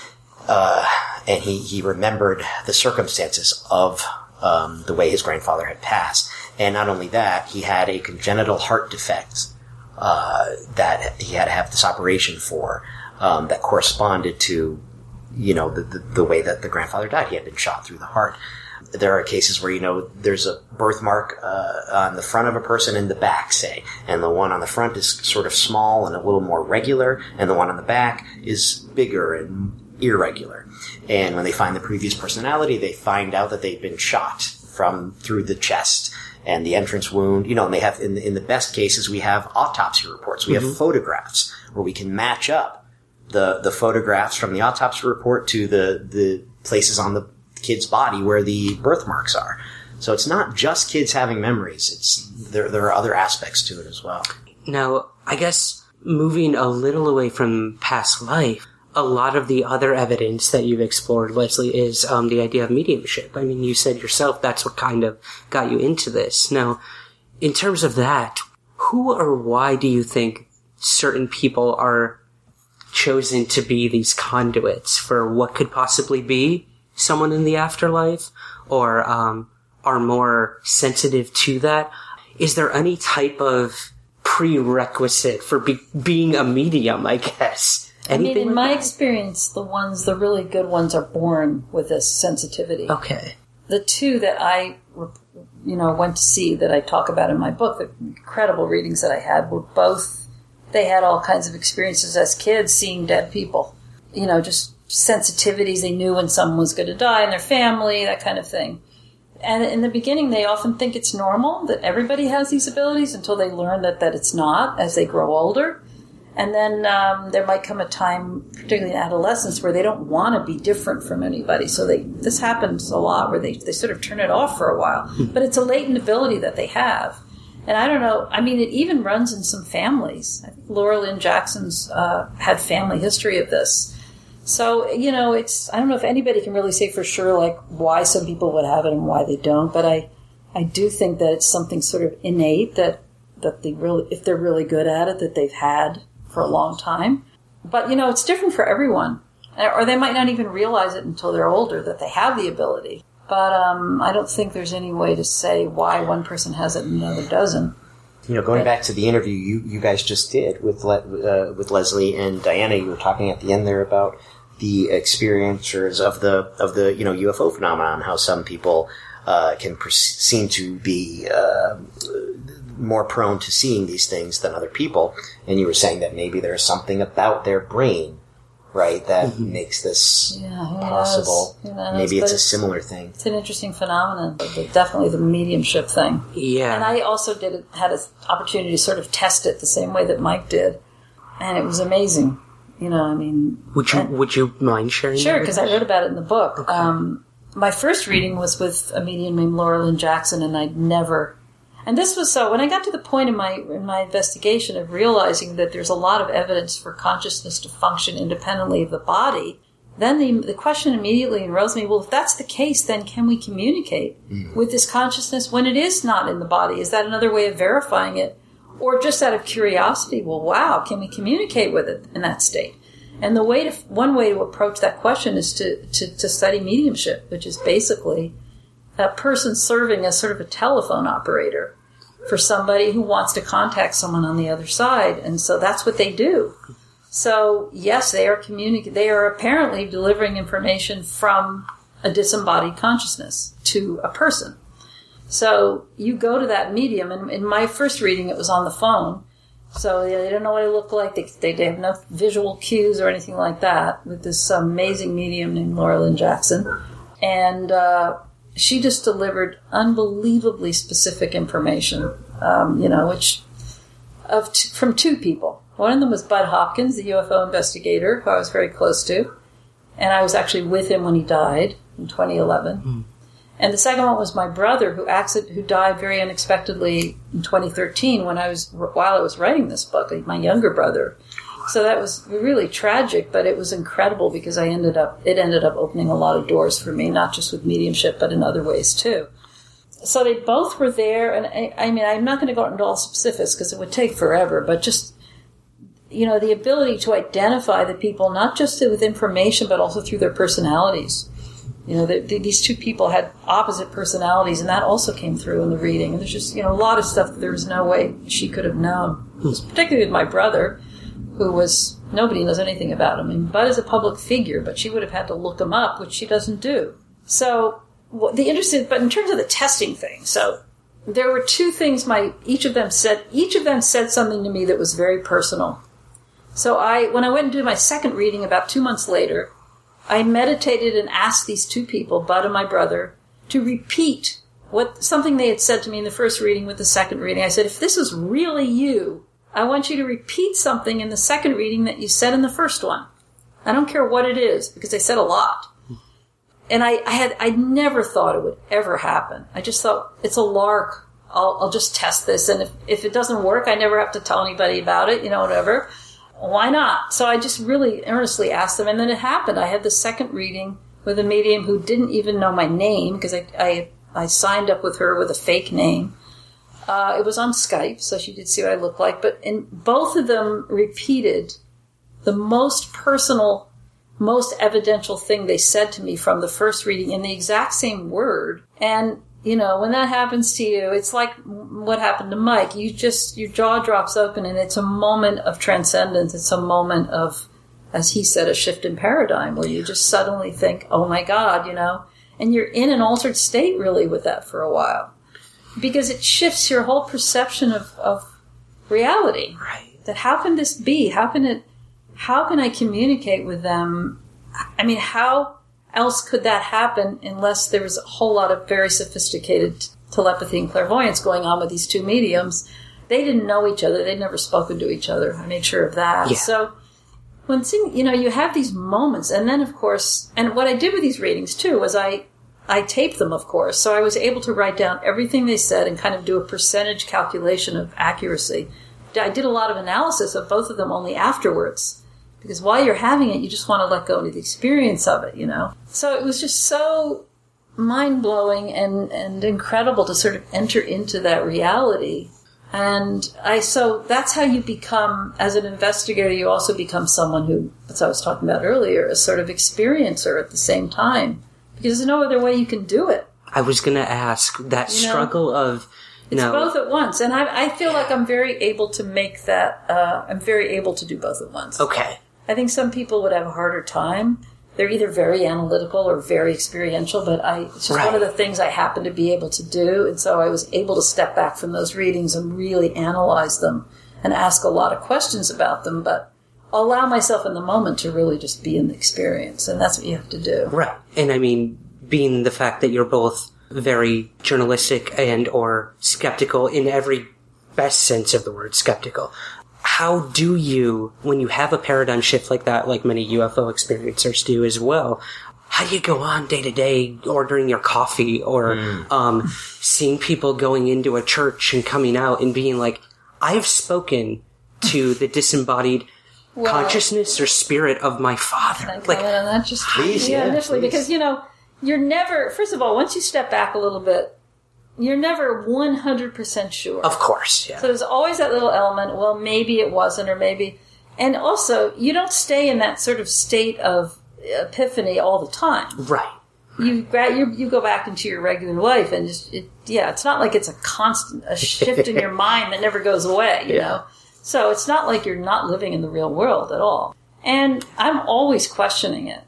And he remembered the circumstances of the way his grandfather had passed. And not only that, he had a congenital heart defect that he had to have this operation for, that corresponded to, the way that the grandfather died. He had been shot through the heart. There are cases where, there's a birthmark on the front of a person and the back, say, and the one on the front is sort of small and a little more regular, and the one on the back is bigger and irregular. And when they find the previous personality, they find out that they've been shot through the chest and the entrance wound. And they have, in the best cases, we have autopsy reports. We have photographs where we can match up the photographs from the autopsy report to the places on the kid's body where the birthmarks are. So it's not just kids having memories. There are other aspects to it as well. Now, I guess moving a little away from past life, a lot of the other evidence that you've explored, Leslie, is the idea of mediumship. I mean, you said yourself that's what kind of got you into this. Now, in terms of that, who or why do you think certain people are chosen to be these conduits for what could possibly be someone in the afterlife, or are more sensitive to that? Is there any type of prerequisite for being a medium, I guess? Anything in my experience, the really good ones are born with this sensitivity. Okay. The two that I, went to see that I talk about in my book, the incredible readings that I had, were both, they had all kinds of experiences as kids seeing dead people. Just sensitivities. They knew when someone was going to die in their family, that kind of thing. And in the beginning, they often think it's normal, that everybody has these abilities, until they learn that it's not as they grow older. And then there might come a time, particularly in adolescence, where they don't want to be different from anybody. So this happens a lot, where they sort of turn it off for a while. But it's a latent ability that they have. And I don't know, I mean, it even runs in some families. I think Laura Lynn Jackson's had family history of this. So, I don't know if anybody can really say for sure, like, why some people would have it and why they don't. But I do think that it's something sort of innate that they really, if they're really good at it, that they've had for a long time. But, it's different for everyone. Or they might not even realize it until they're older, that they have the ability. But I don't think there's any way to say why one person has it and another doesn't. Going back to the interview you guys just did with Leslie and Diana, you were talking at the end there about the experiencers of the UFO phenomenon, how some people can seem to be more prone to seeing these things than other people. And you were saying that maybe there's something about their brain, right, that makes this possible. Maybe it's a similar thing. It's an interesting phenomenon, but definitely the mediumship thing. Yeah. And I also had an opportunity to sort of test it the same way that Mike did, and it was amazing. Would you mind sharing? Sure, because I wrote about it in the book. Okay. My first reading was with a medium named Laura Lynn Jackson, and I'd never. And this was so, when I got to the point in my investigation of realizing that there's a lot of evidence for consciousness to function independently of the body, then the question immediately arose me, well, if that's the case, then can we communicate with this consciousness when it is not in the body? Is that another way of verifying it? Or just out of curiosity, well, wow, can we communicate with it in that state? And one way to approach that question is to study mediumship, which is basically a person serving as sort of a telephone operator for somebody who wants to contact someone on the other side. And so that's what they do. So, yes, they are apparently delivering information from a disembodied consciousness to a person. So you go to that medium, and in my first reading it was on the phone. So they don't know what I look like. They have no visual cues or anything like that, with this amazing medium named Laura Lynn Jackson. And she just delivered unbelievably specific information, from two people. One of them was Bud Hopkins, the UFO investigator, who I was very close to. And I was actually with him when he died in 2011. And the second one was my brother, who died very unexpectedly in 2013 while I was writing this book, my younger brother. So that was really tragic, but it was incredible because it ended up opening a lot of doors for me, not just with mediumship, but in other ways too. So they both were there, and I'm not going to go into all specifics because it would take forever, but just, the ability to identify the people, not just with information, but also through their personalities. These two people had opposite personalities, and that also came through in the reading. And there's just, a lot of stuff that there was no way she could have known. Particularly with my brother, nobody knows anything about him. I mean, Bud is a public figure, but she would have had to look him up, which she doesn't do. So, but in terms of the testing thing, so there were two things each of them said something to me that was very personal. So when I went and did my second reading about 2 months later, I meditated and asked these two people, Bud and my brother, to repeat something they had said to me in the first reading with the second reading. I said, if this is really you, I want you to repeat something in the second reading that you said in the first one. I don't care what it is, because they said a lot. And I never thought it would ever happen. I just thought, it's a lark. I'll just test this. And if it doesn't work, I never have to tell anybody about it, whatever. Why not? So I just really earnestly asked them, and then it happened. I had the second reading with a medium who didn't even know my name, because I signed up with her with a fake name. It was on Skype, so she did see what I looked like. But both of them repeated the most personal, most evidential thing they said to me from the first reading in the exact same word. And, when that happens to you, it's like what happened to Mike. Your jaw drops open, and it's a moment of transcendence. It's a moment of, as he said, a shift in paradigm, where you just suddenly think, oh my God, and you're in an altered state really with that for a while. Because it shifts your whole perception of reality. Right. That how can this be? How can I communicate with them? I mean, how else could that happen unless there was a whole lot of very sophisticated telepathy and clairvoyance going on with these two mediums. They didn't know each other. They'd never spoken to each other. I made sure of that. Yeah. So you have these moments. And then, of course, and what I did with these readings, too, was I taped them, of course. So I was able to write down everything they said and kind of do a percentage calculation of accuracy. I did a lot of analysis of both of them only afterwards. Because while you're having it, you just want to let go into the experience of it, So it was just so mind-blowing and incredible to sort of enter into that reality. And so that's how you become, as an investigator, you also become someone who, as I was talking about earlier, a sort of experiencer at the same time. Because there's no other way you can do it. I was going to ask that struggle of... It's both at once. And I feel like I'm very able to make that, I'm very able to do both at once. Okay. I think some people would have a harder time. They're either very analytical or very experiential, but it's just one of the things I happen to be able to do. And so I was able to step back from those readings and really analyze them and ask a lot of questions about them, but allow myself in the moment to really just be in the experience. And that's what you have to do. Right. And I mean, being the fact that you're both very journalistic and or skeptical in every best sense of the word skeptical. How do you, when you have a paradigm shift like that, like many UFO experiencers do as well, how do you go on day to day ordering your coffee or seeing people going into a church and coming out and being like, I've spoken to the disembodied consciousness or spirit of my father. Can I comment on that just please, initially? Please. Because, you're never, first of all, once you step back a little bit, you're never 100% sure. Of course, yeah. So there's always that little element, well, maybe it wasn't, or maybe... And also, you don't stay in that sort of state of epiphany all the time. Right. You go back into your regular life, and it's not like it's a shift in your mind that never goes away, you know? So it's not like you're not living in the real world at all. And I'm always questioning it.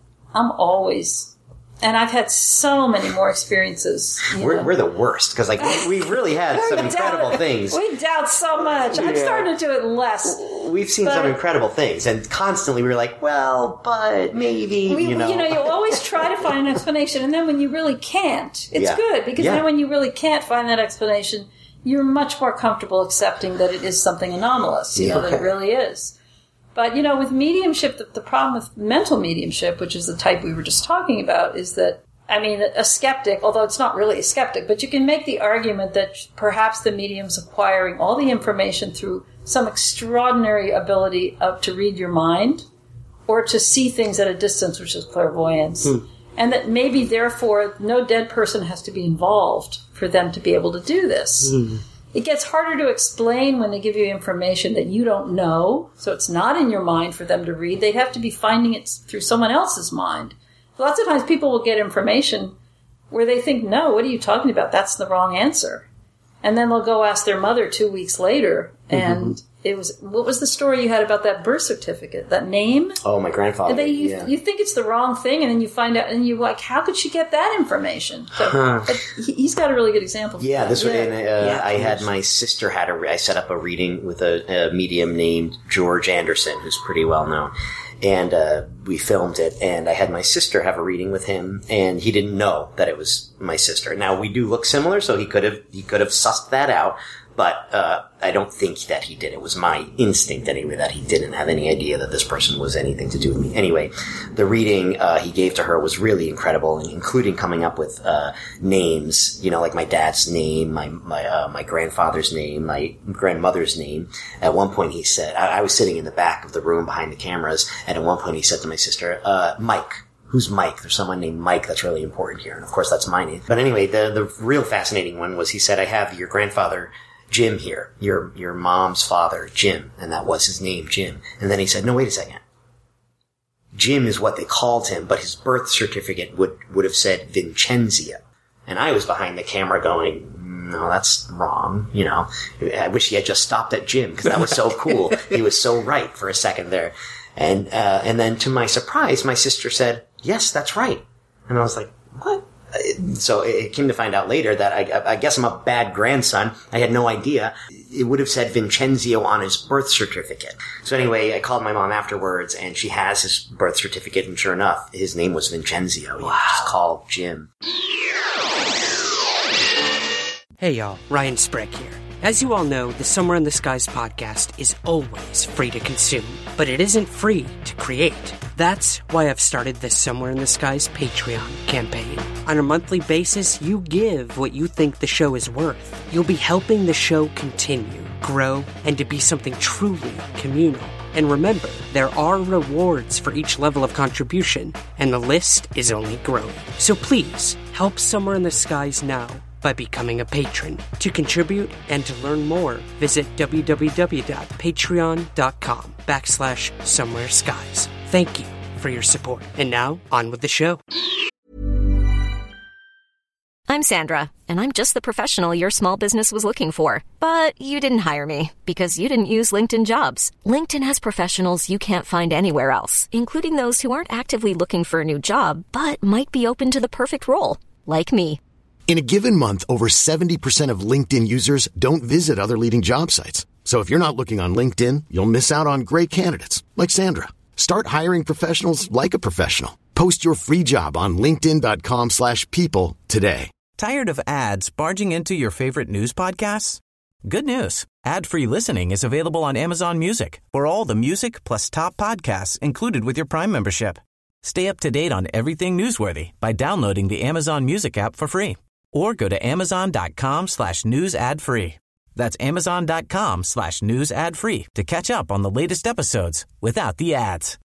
And I've had so many more experiences. We're the worst, because we really had some incredible things. We doubt so much. I'm starting to do it less. We've seen some incredible things, and constantly we were like, well, but maybe, you always try to find an explanation, and then when you really can't, it's good, because then when you really can't find that explanation, you're much more comfortable accepting that it is something anomalous, that it really is. But, with mediumship, the problem with mental mediumship, which is the type we were just talking about, is that, a skeptic, although it's not really a skeptic, but you can make the argument that perhaps the medium's acquiring all the information through some extraordinary ability to read your mind or to see things at a distance, which is clairvoyance. And that maybe, therefore, no dead person has to be involved for them to be able to do this. It gets harder to explain when they give you information that you don't know, so it's not in your mind for them to read. They'd have to be finding it through someone else's mind. Lots of times people will get information where they think, no, what are you talking about? That's the wrong answer. And then they'll go ask their mother 2 weeks later, and what was the story you had about that birth certificate, that name? Oh, my grandfather. And you think it's the wrong thing, and then you find out, and you're like, how could she get that information? So he's got a really good example. Yeah, I had my sister I set up a reading with a medium named George Anderson, who's pretty well known. And we filmed it, and I had my sister have a reading with him, and he didn't know that it was my sister. Now, we do look similar, so he could have sussed that out. But I don't think that he did. It was my instinct, anyway, that he didn't have any idea that this person was anything to do with me. Anyway, the reading he gave to her was really incredible, including coming up with names, like my dad's name, my grandfather's name, my grandmother's name. At one point he said, I was sitting in the back of the room behind the cameras, and at one point he said to my sister, Mike. Who's Mike? There's someone named Mike that's really important here. And of course that's my name. But anyway, the real fascinating one was he said, I have your grandfather Jim here, your mom's father, Jim, and that was his name, Jim. And then he said, no, wait a second. Jim is what they called him, but his birth certificate would have said Vincenzio. And I was behind the camera going, no, that's wrong. I wish he had just stopped at Jim, because that was so cool. He was so right for a second there. And then to my surprise, my sister said, yes, that's right. And I was like, what? So it came to find out later that I guess I'm a bad grandson. I had no idea. It would have said Vincenzio on his birth certificate. So anyway, I called my mom afterwards, and she has his birth certificate, and sure enough, his name was Vincenzio. Wow. Just called Jim. Hey y'all, Ryan Sprague here. As you all know, the Somewhere in the Skies podcast is always free to consume, but it isn't free to create. That's why I've started the Somewhere in the Skies Patreon campaign. On a monthly basis, you give what you think the show is worth. You'll be helping the show continue, grow, and to be something truly communal. And remember, there are rewards for each level of contribution, and the list is only growing. So please, help Somewhere in the Skies now by becoming a patron. To contribute and to learn more, visit www.patreon.com/somewhereskies. Thank you for your support. And now, on with the show. I'm Sandra, and I'm just the professional your small business was looking for. But you didn't hire me because you didn't use LinkedIn Jobs. LinkedIn has professionals you can't find anywhere else, including those who aren't actively looking for a new job, but might be open to the perfect role, like me. In a given month, over 70% of LinkedIn users don't visit other leading job sites. So if you're not looking on LinkedIn, you'll miss out on great candidates like Sandra. Start hiring professionals like a professional. Post your free job on linkedin.com/people today. Tired of ads barging into your favorite news podcasts? Good news. Ad-free listening is available on Amazon Music for all the music plus top podcasts included with your Prime membership. Stay up to date on everything newsworthy by downloading the Amazon Music app for free. Or go to amazon.com/news ad free. That's amazon.com/news ad free to catch up on the latest episodes without the ads.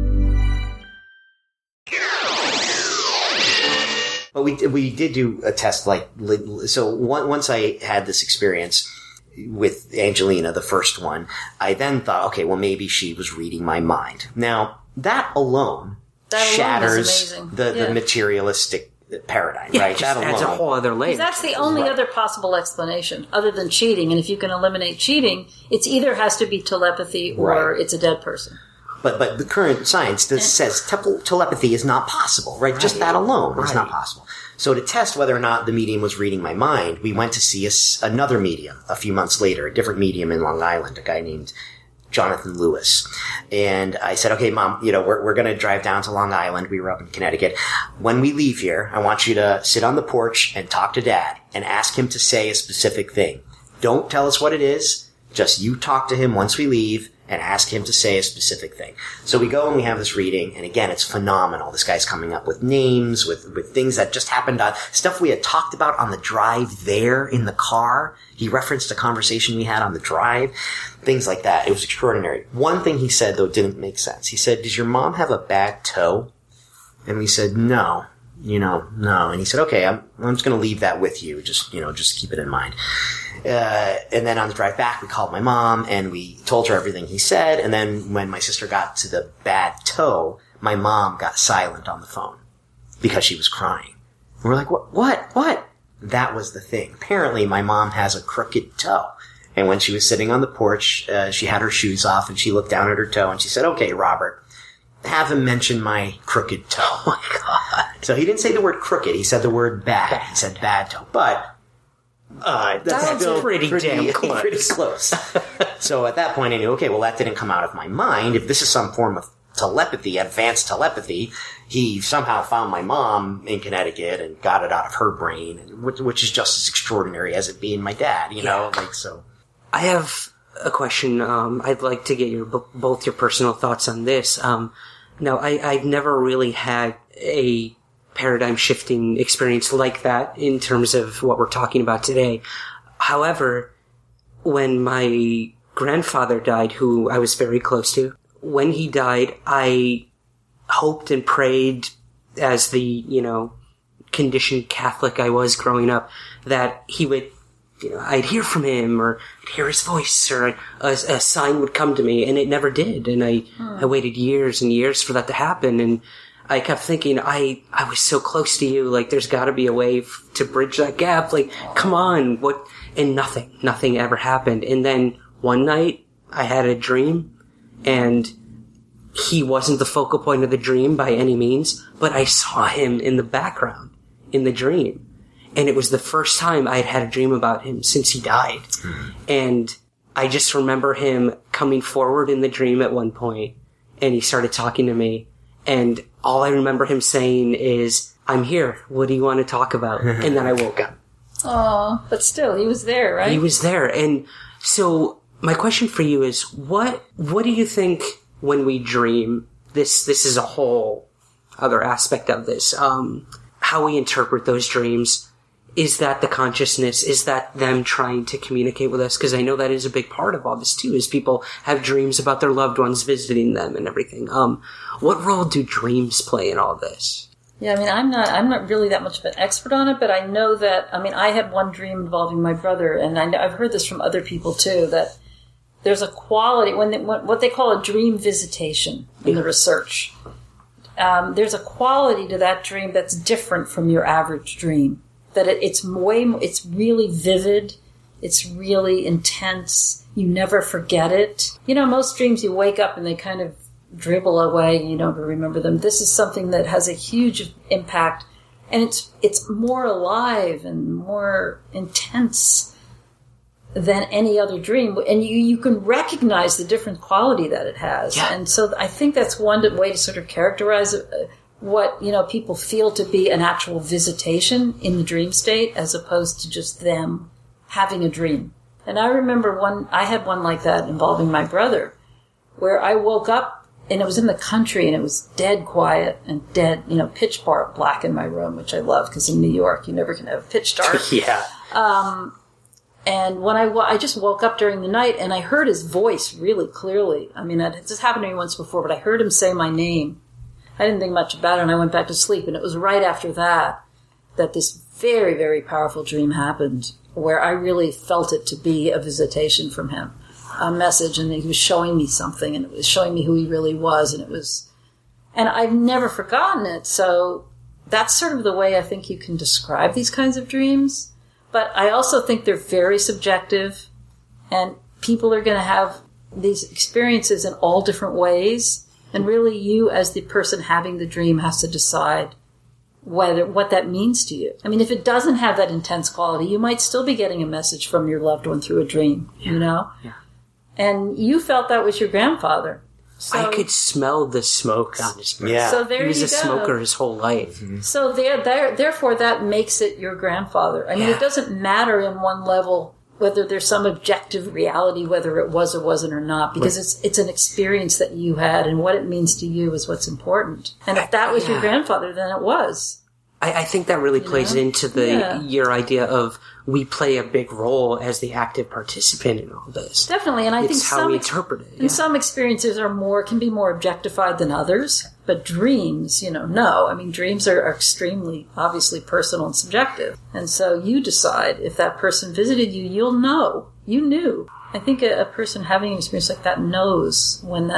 But we did do a test, so once I had this experience with Angelina, the first one, I then thought, okay, well, maybe she was reading my mind. Now, that alone shatters the materialistic paradigm, right? That adds a whole other layer. That's the only other possible explanation, other than cheating. And if you can eliminate cheating, it's either has to be telepathy or it's a dead person. But the current science says telepathy is not possible, right? Just that alone is not possible. So to test whether or not the medium was reading my mind, we went to see another medium a few months later, a different medium in Long Island, a guy named Jonathan Lewis. And I said, okay, Mom, we're going to drive down to Long Island. We were up in Connecticut. When we leave here, I want you to sit on the porch and talk to Dad and ask him to say a specific thing. Don't tell us what it is. Just you talk to him once we leave and ask him to say a specific thing. So we go and we have this reading, and again, it's phenomenal. This guy's coming up with names, with things that just happened on stuff we had talked about on the drive there in the car. He referenced a conversation we had on the drive, things like that. It was extraordinary. One thing he said, though, didn't make sense. He said, "Does your mom have a bad toe?" And we said, no. No. And he said, okay, I'm just going to leave that with you. Just keep it in mind. And then on the drive back, we called my mom and we told her everything he said. And then when my sister got to the bad toe, my mom got silent on the phone because she was crying. And we're like, what? That was the thing. Apparently my mom has a crooked toe. And when she was sitting on the porch, she had her shoes off and she looked down at her toe and she said, okay, Robert, have him mention my crooked toe. Oh my God. So he didn't say the word crooked. He said the word bad. He said bad toe. But that's still pretty damn close. Pretty close. So at that point I knew, okay, well that didn't come out of my mind. If this is some form of telepathy, advanced telepathy, he somehow found my mom in Connecticut and got it out of her brain, which is just as extraordinary as it being my dad, so. I have a question. I'd like to get both your personal thoughts on this. Now, I've never really had a paradigm shifting experience like that in terms of what we're talking about today. However, when my grandfather died, who I was very close to, when he died, I hoped and prayed as the, conditioned Catholic I was growing up, that he would, I'd hear from him, or I'd hear his voice, or a sign would come to me, and it never did. And I waited years and years for that to happen, and I kept thinking, I was so close to you, there's gotta be a way to bridge that gap, come on, what? And nothing ever happened. And then one night, I had a dream, and he wasn't the focal point of the dream by any means, but I saw him in the background. in the dream. And it was the first time I'd had a dream about him since he died. And I just remember him coming forward in the dream at one point, and he started talking to me. And all I remember him saying is, "I'm here. What do you want to talk about?" And then I woke up. Oh, but still, he was there, right? He was there. And so my question for you is, what do you think when we dream? This is a whole other aspect of this. How we interpret those dreams. Is that the consciousness? Is that them trying to communicate with us? Because I know that is a big part of all this too, is people have dreams about their loved ones visiting them and everything. What role do dreams play in all this? Yeah, I mean, I'm not really that much of an expert on it, but I know that, I mean, I had one dream involving my brother, and I've heard this from other people too, that there's a quality, what they call a dream visitation in the research. There's a quality to that dream that's different from your average dream. That it's really vivid, it's really intense, you never forget it. You know, most dreams you wake up and they kind of dribble away and you don't remember them. This is something that has a huge impact, and it's more alive and more intense than any other dream, and you can recognize the different quality that it has. Yeah. And so I think that's one way to sort of characterize what, you know, people feel to be an actual visitation in the dream state, as opposed to just them having a dream. And I remember I had one like that involving my brother, where I woke up and it was in the country and it was dead quiet and dead, you know, pitch black in my room, which I love because in New York you never can have pitch dark. Yeah. And when I just woke up during the night and I heard his voice really clearly. I mean, it just happened to me once before, but I heard him say my name. I didn't think much about it, and I went back to sleep. And it was right after that this very, very powerful dream happened, where I really felt it to be a visitation from him, a message, and he was showing me something, and it was showing me who he really was, and I've never forgotten it. So that's sort of the way I think you can describe these kinds of dreams. But I also think they're very subjective, and people are going to have these experiences in all different ways. And really, you as the person having the dream has to decide what that means to you. I mean, if it doesn't have that intense quality, you might still be getting a message from your loved one through a dream, you know? Yeah. And you felt that was your grandfather. So, I could smell the smoke on his breath. Yeah. So there he was you a go. smoker his whole life. Mm-hmm. So therefore, that makes it your grandfather. I mean, it doesn't matter in one level whether there's some objective reality, whether it was or wasn't or not, because it's an experience that you had, and what it means to you is what's important. And if that was your grandfather, then it was. I think that really plays into your idea of we play a big role as the active participant in all this. Definitely, and I think how we interpret it. And some experiences can be more objectified than others, but dreams, no. I mean, dreams are extremely, obviously, personal and subjective. And so you decide if that person visited you, you'll know. You knew. I think a person having an experience like that knows when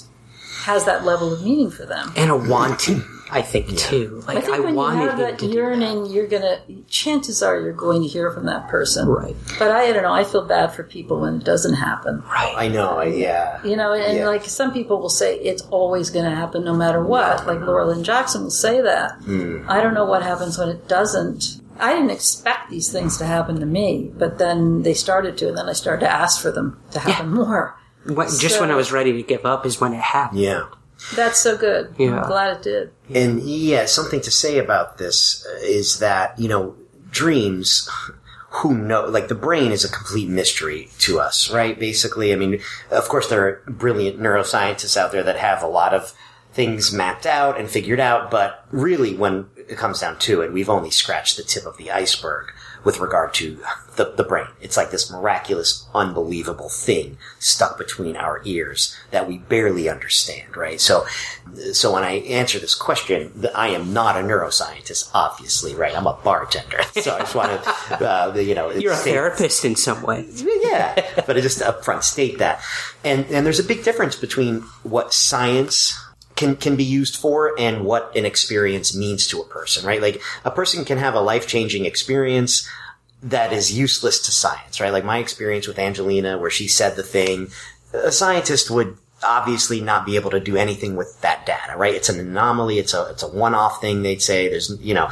has that level of meaning for them. And a wanting, I think, too. Like, I think when you have that yearning, chances are you're going to hear from that person. Right. But I don't know, I feel bad for people when it doesn't happen. Right. I know, yeah. Like some people will say it's always going to happen no matter what. Like Laura Lynn Jackson will say that. I don't know what happens when it doesn't. I didn't expect these things to happen to me, but then they started to, and then I started to ask for them to happen more. Just when I was ready to give up is when it happened. Yeah. That's so good. Yeah. I'm glad it did. And something to say about this is that, dreams, who know, like the brain is a complete mystery to us, right? Basically, I mean, of course there are brilliant neuroscientists out there that have a lot of things mapped out and figured out, but really when it comes down to it, we've only scratched the tip of the iceberg with regard to the brain. It's like this miraculous, unbelievable thing stuck between our ears that we barely understand, right? So when I answer this question, I am not a neuroscientist, obviously, right? I'm a bartender. So I just want to, You're a therapist in some way. Yeah, but I just upfront state that. And there's a big difference between what science can be used for and what an experience means to a person, right? Like, a person can have a life-changing experience that is useless to science, right? Like my experience with Angelina, where she said the thing, a scientist would obviously not be able to do anything with that data, right? It's an anomaly. It's a one-off thing, they'd say. There's,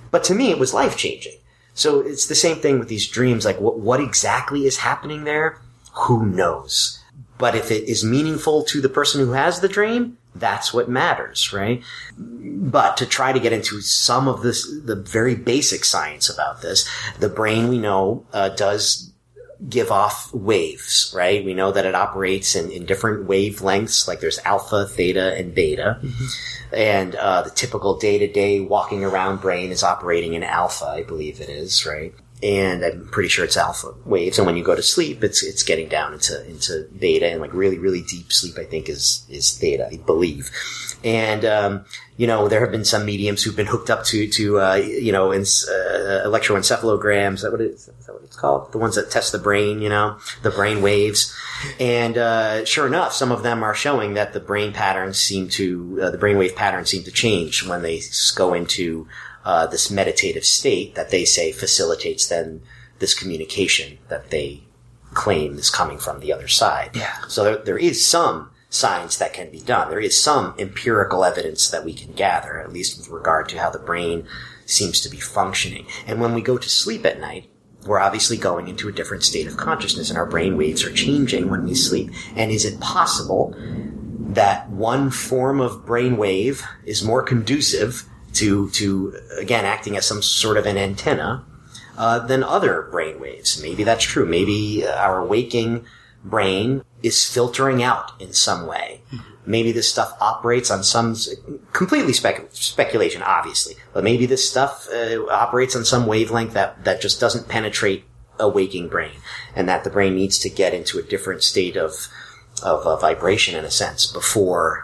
But to me, it was life-changing. So it's the same thing with these dreams. Like, what exactly is happening there? Who knows? But if it is meaningful to the person who has the dream, that's what matters, right? But to try to get into some of this, the very basic science about this, the brain, we know, does give off waves, right? We know that it operates in different wavelengths, like there's alpha, theta, and beta. Mm-hmm. And the typical day-to-day walking around brain is operating in alpha, I believe it is, right? And I'm pretty sure it's alpha waves. And when you go to sleep, it's getting down into beta, and like really, really deep sleep, I think is theta, I believe. And, there have been some mediums who've been hooked up to electroencephalograms. Is that what it's called? The ones that test the brain, the brain waves. And, sure enough, some of them are showing that the brainwave patterns seem to change when they go into this meditative state that they say facilitates then this communication that they claim is coming from the other side. Yeah. So there is some science that can be done. There is some empirical evidence that we can gather, at least with regard to how the brain seems to be functioning. And when we go to sleep at night, we're obviously going into a different state of consciousness, and our brain waves are changing when we sleep. And is it possible that one form of brain wave is more conducive to again acting as some sort of an antenna than other brain waves? Maybe that's true. Maybe our waking brain is filtering out in some way. Maybe this stuff operates on some completely speculation, obviously, but maybe this stuff operates on some wavelength that just doesn't penetrate a waking brain, and that the brain needs to get into a different state of vibration, in a sense, before.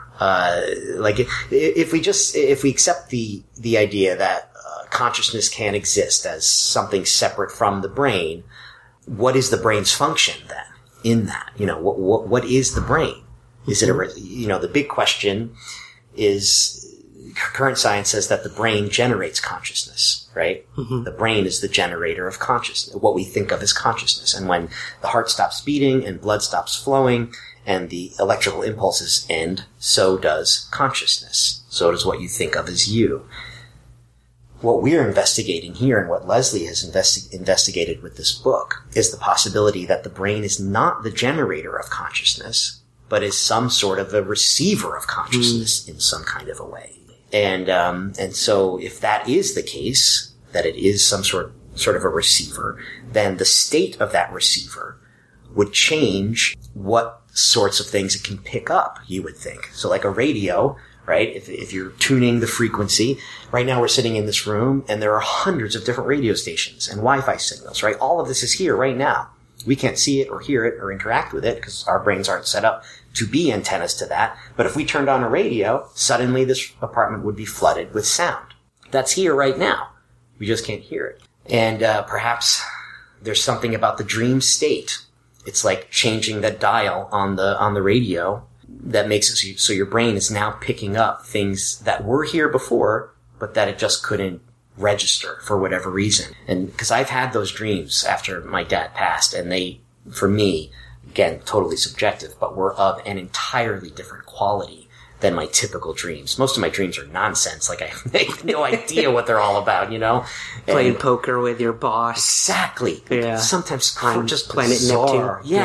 If we accept the idea that consciousness can exist as something separate from the brain, what is the brain's function then in that? What is the brain? Is it the big question is, current science says that the brain generates consciousness, right? Mm-hmm. The brain is the generator of consciousness, what we think of as consciousness. And when the heart stops beating and blood stops flowing and the electrical impulses end, so does consciousness. So does what you think of as you. What we're investigating here, and what Leslie has investigated with this book, is the possibility that the brain is not the generator of consciousness, but is some sort of a receiver of consciousness in some kind of a way. And so if that is the case, that it is some sort of a receiver, then the state of that receiver would change what sorts of things it can pick up, you would think. So like a radio, right? If you're tuning the frequency, right now we're sitting in this room and there are hundreds of different radio stations and Wi-Fi signals, right? All of this is here right now. We can't see it or hear it or interact with it because our brains aren't set up to be antennas to that. But if we turned on a radio, suddenly this apartment would be flooded with sound. That's here right now. We just can't hear it. And perhaps there's something about the dream state. It's like changing the dial on the radio that makes it so your brain is now picking up things that were here before, but that it just couldn't register for whatever reason. And because I've had those dreams after my dad passed, and they, for me, again, totally subjective, but were of an entirely different quality than my typical dreams. Most of my dreams are nonsense. Like, I have no idea what they're all about, Playing poker with your boss. Exactly. Yeah. Sometimes just Planet bizarre. Neptune.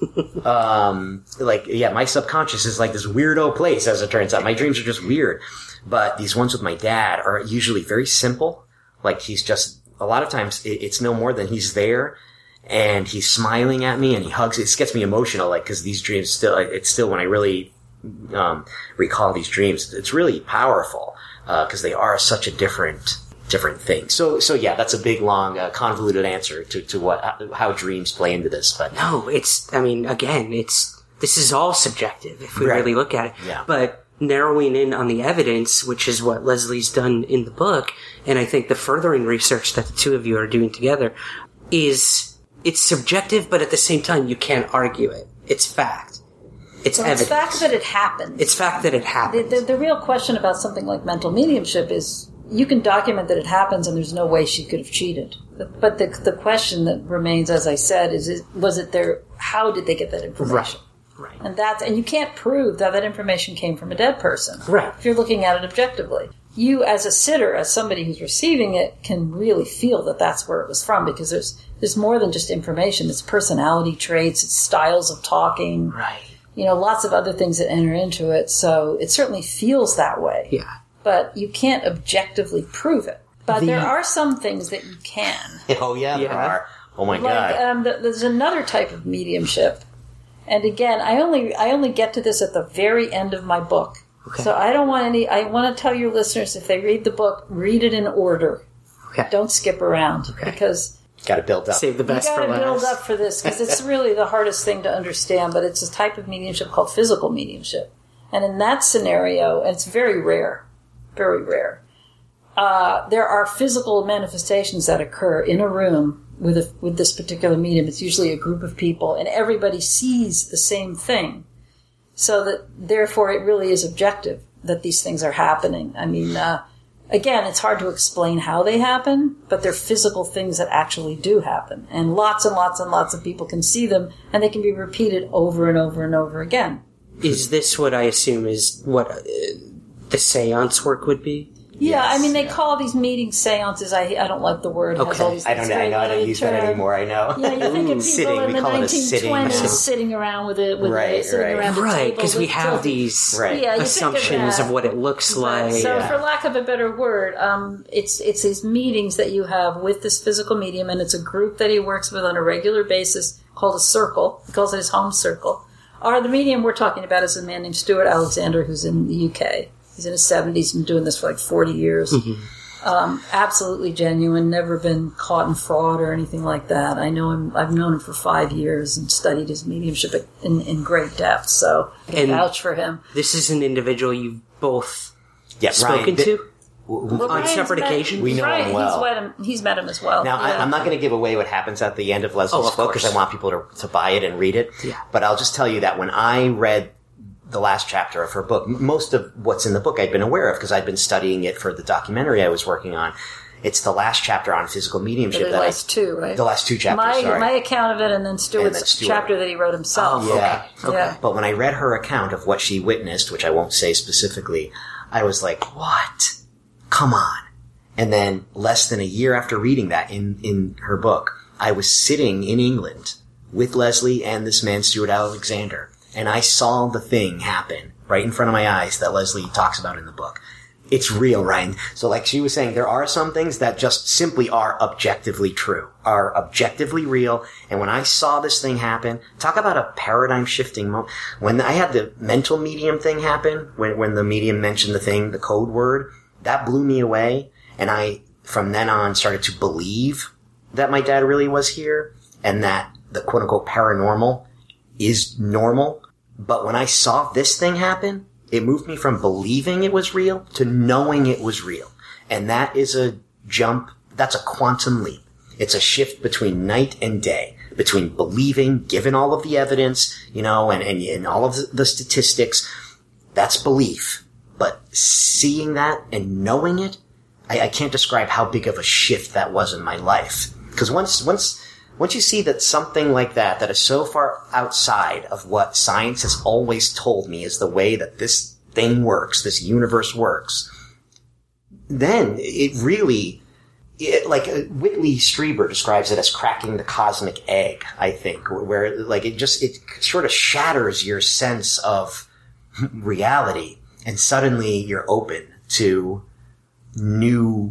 Yeah. My subconscious is like this weirdo place, as it turns out. My dreams are just weird. But these ones with my dad are usually very simple. Like, he's just, a lot of times, it's no more than he's there, and he's smiling at me, and he hugs. It gets me emotional, like, because these dreams it's still, when I really recall these dreams, it's really powerful, because they are such a different thing. So yeah, that's a big, long, convoluted answer to how dreams play into this. But no, this is all subjective if we really look at it. Yeah. But narrowing in on the evidence, which is what Leslie's done in the book, and I think the furthering research that the two of you are doing together it's subjective, but at the same time you can't argue it. It's fact. It's evidence. It's fact that it happens. It's fact that it happens. The real question about something like mental mediumship is, you can document that it happens and there's no way she could have cheated. But the question that remains, as I said, was it there? How did they get that information? Right. And you can't prove that information came from a dead person. Right. If you're looking at it objectively. you as a sitter, as somebody who's receiving it, can really feel that that's where it was from, because there's more than just information. It's personality traits, it's styles of talking. Right. Lots of other things that enter into it. So it certainly feels that way. Yeah. But you can't objectively prove it. But there are some things that you can. Oh, yeah, there are. Oh, my God. There's another type of mediumship. And again, I only get to this at the very end of my book. Okay. So I want to tell your listeners, if they read the book, read it in order. Okay. Don't skip around. Okay. Because Got to build up. Save the best for last. You got to build up for this, because it's really the hardest thing to understand. But it's a type of mediumship called physical mediumship. And in that scenario, and it's very rare, there are physical manifestations that occur in a room with this particular medium. It's usually a group of people, and everybody sees the same thing. So that, therefore, it really is objective that these things are happening. I mean, again, it's hard to explain how they happen, but they're physical things that actually do happen. And lots and lots and lots of people can see them, and they can be repeated over and over and over again. Is this what I assume is what the seance work would be? Yeah, Yes, I mean, they call these meetings seances. I don't like the word. Okay. It has all these I don't use that anymore, I know. Yeah, you think of people Sitting, in we the call it a 1920s sitting around with it, sitting around the Right, table because we with have tilted- these Right. Yeah, you think assumptions of what it looks like. So, for lack of a better word, it's these meetings that you have with this physical medium, and it's a group that he works with on a regular basis called a circle. He calls it his home circle. Or the medium we're talking about is a man named Stuart Alexander, who's in the UK. He's in his 70s, been doing this for like 40 years. Mm-hmm. Absolutely genuine, never been caught in fraud or anything like that. I know him. I've known him for 5 years and studied his mediumship in great depth, so I can vouch for him. This is an individual you've both spoken Ryan, to Well, on separate occasions? We know him well. He's met him as well. Now, yeah. I'm not going to give away what happens at the end of Leslie's book, because I want people to buy it and read it. Yeah. But I'll just tell you that when I read the last chapter of her book, most of what's in the book I'd been aware of, because I'd been studying it for the documentary I was working on. It's the last chapter on physical mediumship. The last two, right? The last two chapters, my account of it, and then Stuart's chapter that he wrote himself. Oh, Yeah. Okay. Yeah. But when I read her account of what she witnessed, which I won't say specifically, I was like, what? Come on. And then less than a year after reading that in her book, I was sitting in England with Leslie and this man, Stuart Alexander, and I saw the thing happen right in front of my eyes that Leslie talks about in the book. It's real, Ryan. So like she was saying, there are some things that just simply are objectively true, are objectively real. And when I saw this thing happen, talk about a paradigm shifting moment. When I had the mental medium thing happen, when the medium mentioned the thing, the code word, that blew me away. And I, from then on, started to believe that my dad really was here and that the quote unquote paranormal is normal. But when I saw this thing happen, it moved me from believing it was real to knowing it was real. And that is a jump, that's a quantum leap. It's a shift between night and day, between believing, given all of the evidence, and all of the statistics. That's belief. But seeing that and knowing it, I can't describe how big of a shift that was in my life. Because once you see that something like that is so far outside of what science has always told me is the way that this thing works, this universe works, then it really, like Whitley Strieber describes it as cracking the cosmic egg, I think, where like it sort of shatters your sense of reality, and suddenly you're open to new,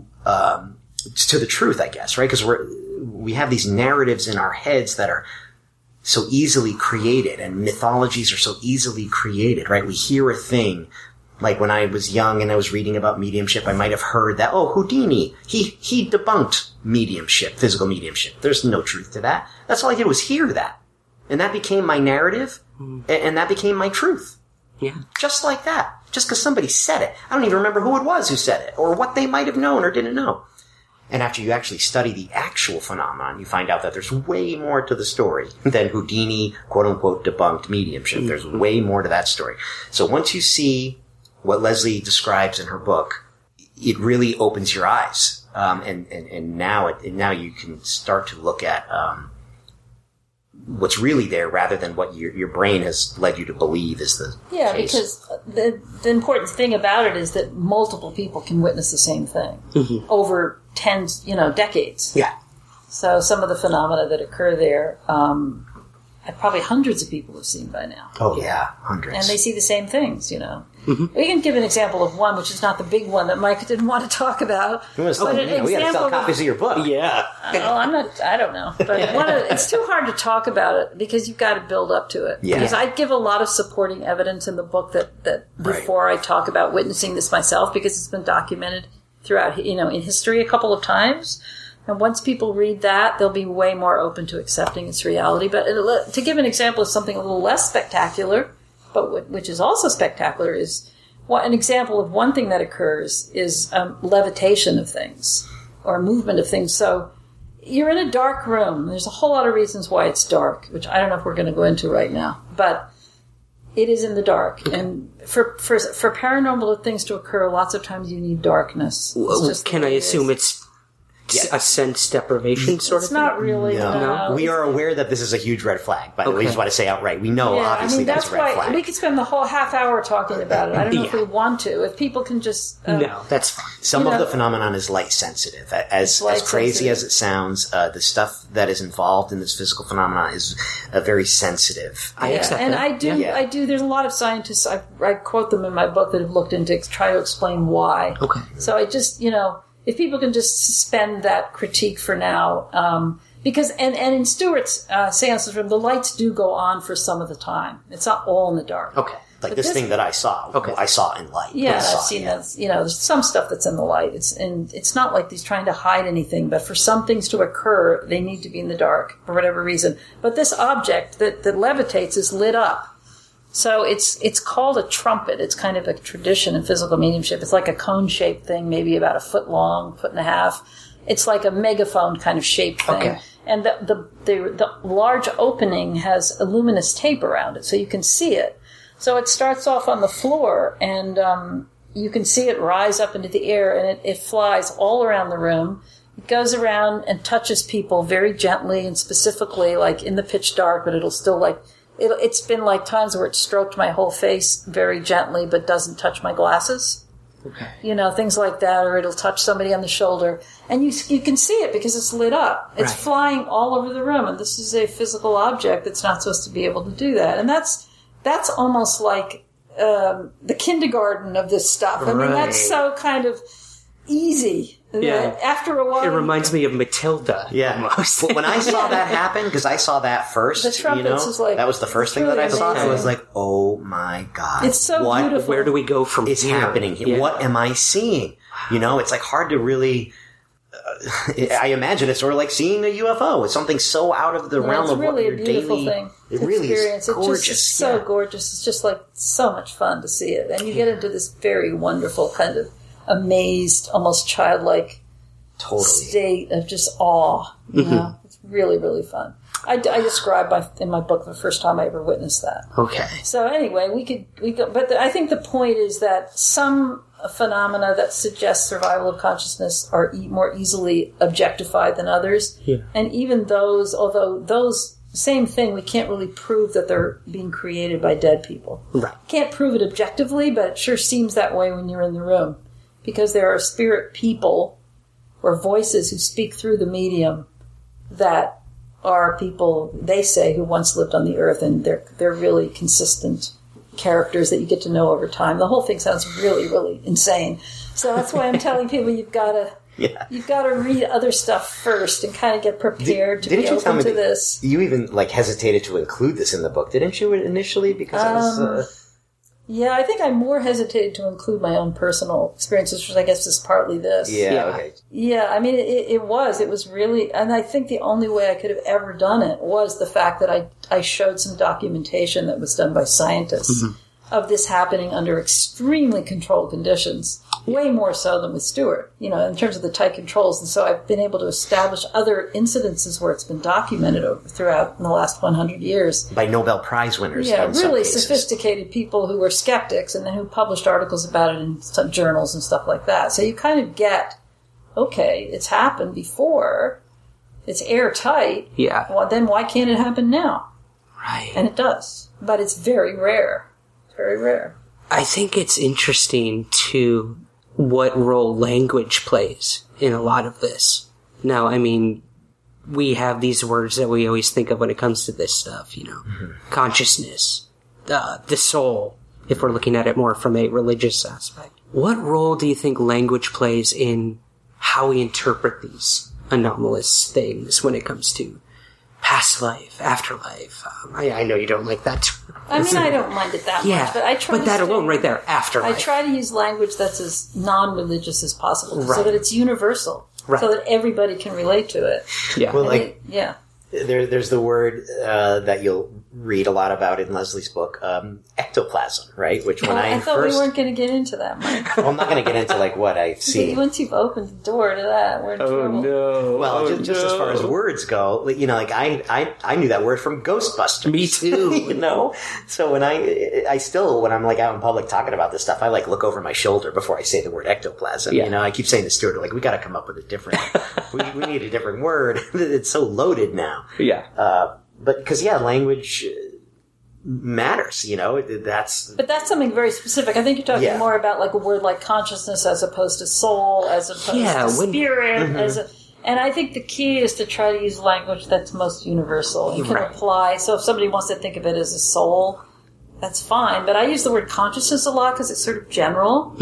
to the truth, I guess, right? Because we have these narratives in our heads that are so easily created, and mythologies are so easily created, right? We hear a thing, like when I was young and I was reading about mediumship, I might have heard that, Houdini, he debunked mediumship, physical mediumship. There's no truth to that. That's all I did was hear that. And that became my narrative, and that became my truth. Yeah. Just like that. Just because somebody said it. I don't even remember who it was who said it, or what they might have known or didn't know. And after you actually study the actual phenomenon, you find out that there's way more to the story than Houdini, quote-unquote, debunked mediumship. Mm-hmm. There's way more to that story. So once you see what Leslie describes in her book, it really opens your eyes. And now you can start to look at what's really there rather than what your brain has led you to believe is the case. Because the important thing about it is that multiple people can witness the same thing over decades. Yeah. So some of the phenomena that occur there, probably hundreds of people have seen by now. Oh, yeah, hundreds. And they see the same things, We can give an example of one, which is not the big one that Mike didn't want to talk about. We got to sell copies of your book. Yeah. Well, I don't know. But it's too hard to talk about it because you've got to build up to it. Yeah. Because I give a lot of supporting evidence in the book that before I talk about witnessing this myself, because it's been documented throughout, in history a couple of times. And once people read that, they'll be way more open to accepting its reality. But to give an example of something a little less spectacular, but which is also spectacular, is an example of one thing that occurs is levitation of things or movement of things. So you're in a dark room. There's a whole lot of reasons why it's dark, which I don't know if we're going to go into right now. But it is in the dark. And for paranormal things to occur, lots of times you need darkness. Can I assume it's a sense deprivation sort of thing? It's not really. No. We are aware that this is a huge red flag, by the way. We just want to say outright. We know, obviously, that's a red flag. We could spend the whole half hour talking about it. I don't know if we want to. If people can just... no, that's fine. Some of the phenomenon is light sensitive. As crazy as it sounds, the stuff that is involved in this physical phenomenon is very sensitive. I accept and that. I do. There's a lot of scientists, I quote them in my book, that have looked into try to explain why. Okay. So I just, if people can just suspend that critique for now, because and in Stewart's seances room, the lights do go on for some of the time. It's not all in the dark. Okay. Like this thing that I saw. Okay. I saw in light. Yeah, I've seen that. There's some stuff that's in the light. It's not like he's trying to hide anything, but for some things to occur, they need to be in the dark for whatever reason. But this object that levitates is lit up. So it's called a trumpet. It's kind of a tradition in physical mediumship. It's like a cone-shaped thing, maybe about a foot long, 1.5 feet. It's like a megaphone kind of shaped thing. Okay. And the large opening has a luminous tape around it, so you can see it. So it starts off on the floor, and you can see it rise up into the air, and it flies all around the room. It goes around and touches people very gently and specifically, like in the pitch dark, but it'll still it's been like times where it stroked my whole face very gently, but doesn't touch my glasses. Okay. Things like that, or it'll touch somebody on the shoulder. And you can see it because it's lit up. It's flying all over the room, and this is a physical object that's not supposed to be able to do that. And that's almost like the kindergarten of this stuff. I mean, that's so kind of easy. Yeah. After a while, it reminds me of Matilda. Yeah. Almost. But when I saw that happen, because I saw that first, the trumpets is like, that was the first thing that I saw. I was like, "Oh my god, it's so beautiful." Where do we go from It's here? happening. Yeah. What am I seeing? It's like hard to really. I imagine it's sort of like seeing a UFO. It's something so out of the realm of what your daily. Thing. It really is gorgeous. It's just so gorgeous. It's just like so much fun to see it, and you get into this very wonderful kind of amazed, almost childlike state of just awe. It's really, really fun. I describe in my book the first time I ever witnessed that. Okay. So anyway, we could, but I think the point is that some phenomena that suggest survival of consciousness are more easily objectified than others. Yeah. And even those, although those, same thing, we can't really prove that they're being created by dead people. Right. Can't prove it objectively, but it sure seems that way when you're in the room. Because there are spirit people or voices who speak through the medium that are people, they say, who once lived on the earth, and they're really consistent characters that you get to know over time. The whole thing sounds really, really insane. So that's why I'm telling people you've got to read other stuff first and kind of get prepared to be open to this. You even hesitated to include this in the book, didn't you, initially? Because it was. Yeah, I think I more hesitated to include my own personal experiences, which I guess is partly this. Yeah, okay. Yeah, I mean, it was really, and I think the only way I could have ever done it was the fact that I showed some documentation that was done by scientists of this happening under extremely controlled conditions, way more so than with Stewart, in terms of the tight controls. And so I've been able to establish other incidences where it's been documented throughout in the last 100 years. By Nobel Prize winners. Yeah, in some really cases. sophisticated people who were skeptics and then who published articles about it in some journals and stuff like that. So you kind of get, okay, it's happened before. it's airtight, well, then why can't it happen now? Right. And it does. But it's very rare. Very rare. I think it's interesting, too, what role language plays in a lot of this. Now, I mean, we have these words that we always think of when it comes to this stuff, you know, consciousness, the soul, if we're looking at it more from a religious aspect. What role do you think language plays in how we interpret these anomalous things when it comes to past life, afterlife? I know you don't like that term. I mean, I don't mind it that much, but I try. But that alone, right there, afterlife. I try to use language that's as non-religious as possible, so that it's universal, so that everybody can relate to it. Yeah. Well, there's the word that you'll read a lot about in Leslie's book, ectoplasm, right? Which when I thought we weren't going to get into that, Mike. Well, I'm not going to get into like what I've seen. Once you've opened the door to that, we're in trouble. No! Well, just as far as words go, you know, like I knew that word from Ghostbusters. Me too. You know, so when I still when I'm like out in public talking about this stuff, I like look over my shoulder before I say the word ectoplasm. Yeah. You know, I keep saying to Stuart, like, we got to come up with a different. we need a different word. It's so loaded now. Yeah. But because language matters, you know. But that's something very specific. I think you're talking more about like a word like consciousness as opposed to soul, as opposed to spirit, and I think the key is to try to use language that's most universul. You can apply. So if somebody wants to think of it as a soul, that's fine. But I use the word consciousness a lot because it's sort of general.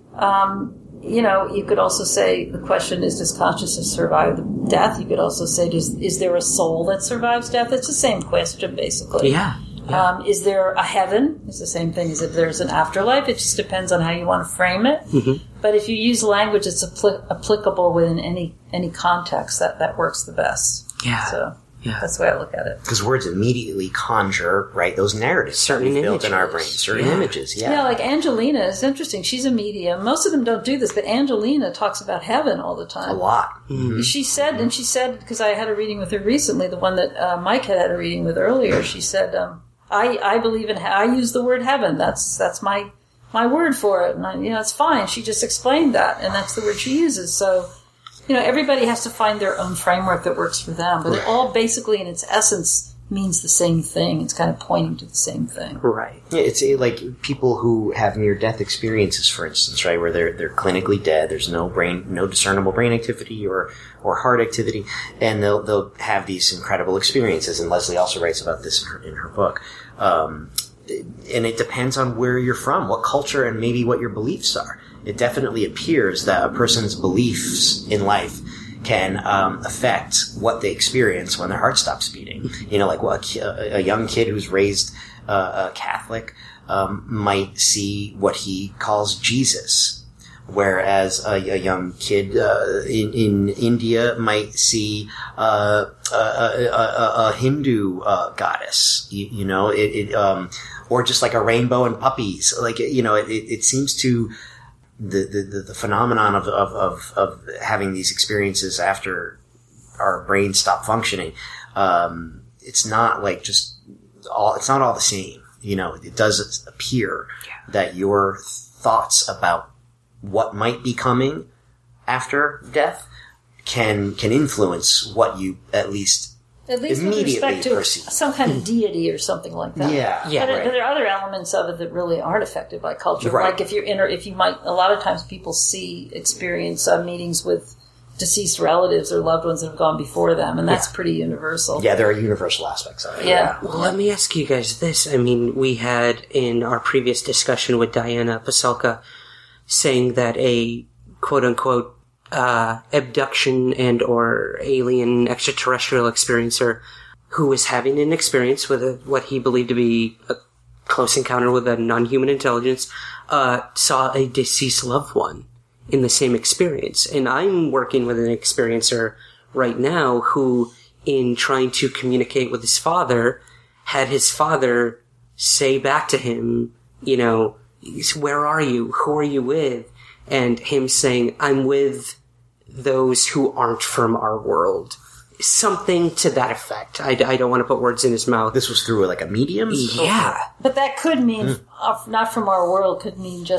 You know, you could also say the question is, does consciousness survive death? You could also say, is there a soul that survives death? It's the same question, basically. Yeah. Is there a heaven? It's the same thing as if there's an afterlife. It just depends on how you want to frame it. But if you use language that's applicable within any context, that works the best. Yeah. So that's the way I look at it. Because words immediately conjure, right, those narratives certain built in our brains. Certain images, Yeah, like Angelina is interesting. She's a medium. Most of them don't do this, but Angelina talks about heaven all the time. A lot. She said, because I had a reading with her recently, the one that Mike had a reading with earlier, she said, I believe in, I use the word heaven. That's my word for it. And it's fine. She just explained that, and that's the word she uses. So, you know, everybody has to find their own framework that works for them, but it all basically in its essence means the same thing. It's kind of pointing to the same thing. Right. Yeah, it's like people who have near-death experiences, for instance, right, where they're clinically dead. There's no discernible brain activity or heart activity, and they'll have these incredible experiences. And Leslie also writes about this in her book. And it depends on where you're from, what culture, and maybe what your beliefs are. It definitely appears that a person's beliefs in life can affect what they experience when their heart stops beating. You know, like a young kid who's raised Catholic might see what he calls Jesus, whereas a young kid in India might see a Hindu goddess. You know, or just like a rainbow and puppies. Like, you know, it seems to the phenomenon of having these experiences after our brains stop functioning. It's not like it's not all the same. You know, it does appear that your thoughts about what might be coming after death can influence what you at least with respect to some kind of deity or something like that. But there are other elements of it that really aren't affected by culture. Right. Like a lot of times people experience meetings with deceased relatives or loved ones that have gone before them, and that's pretty universal. Yeah, there are universal aspects of it. Yeah. Well, let me ask you guys this. I mean, we had in our previous discussion with Diana Paselka saying that a quote-unquote abduction and or alien extraterrestrial experiencer who was having an experience with what he believed to be a close encounter with a non-human intelligence saw a deceased loved one in the same experience. And I'm working with an experiencer right now who, in trying to communicate with his father, had his father say back to him, you know, where are you? Who are you with? And him saying, I'm with those who aren't from our world. Something to that effect. I don't want to put words in his mouth. This was through like a medium? Yeah. But that could mean, not from our world, could mean just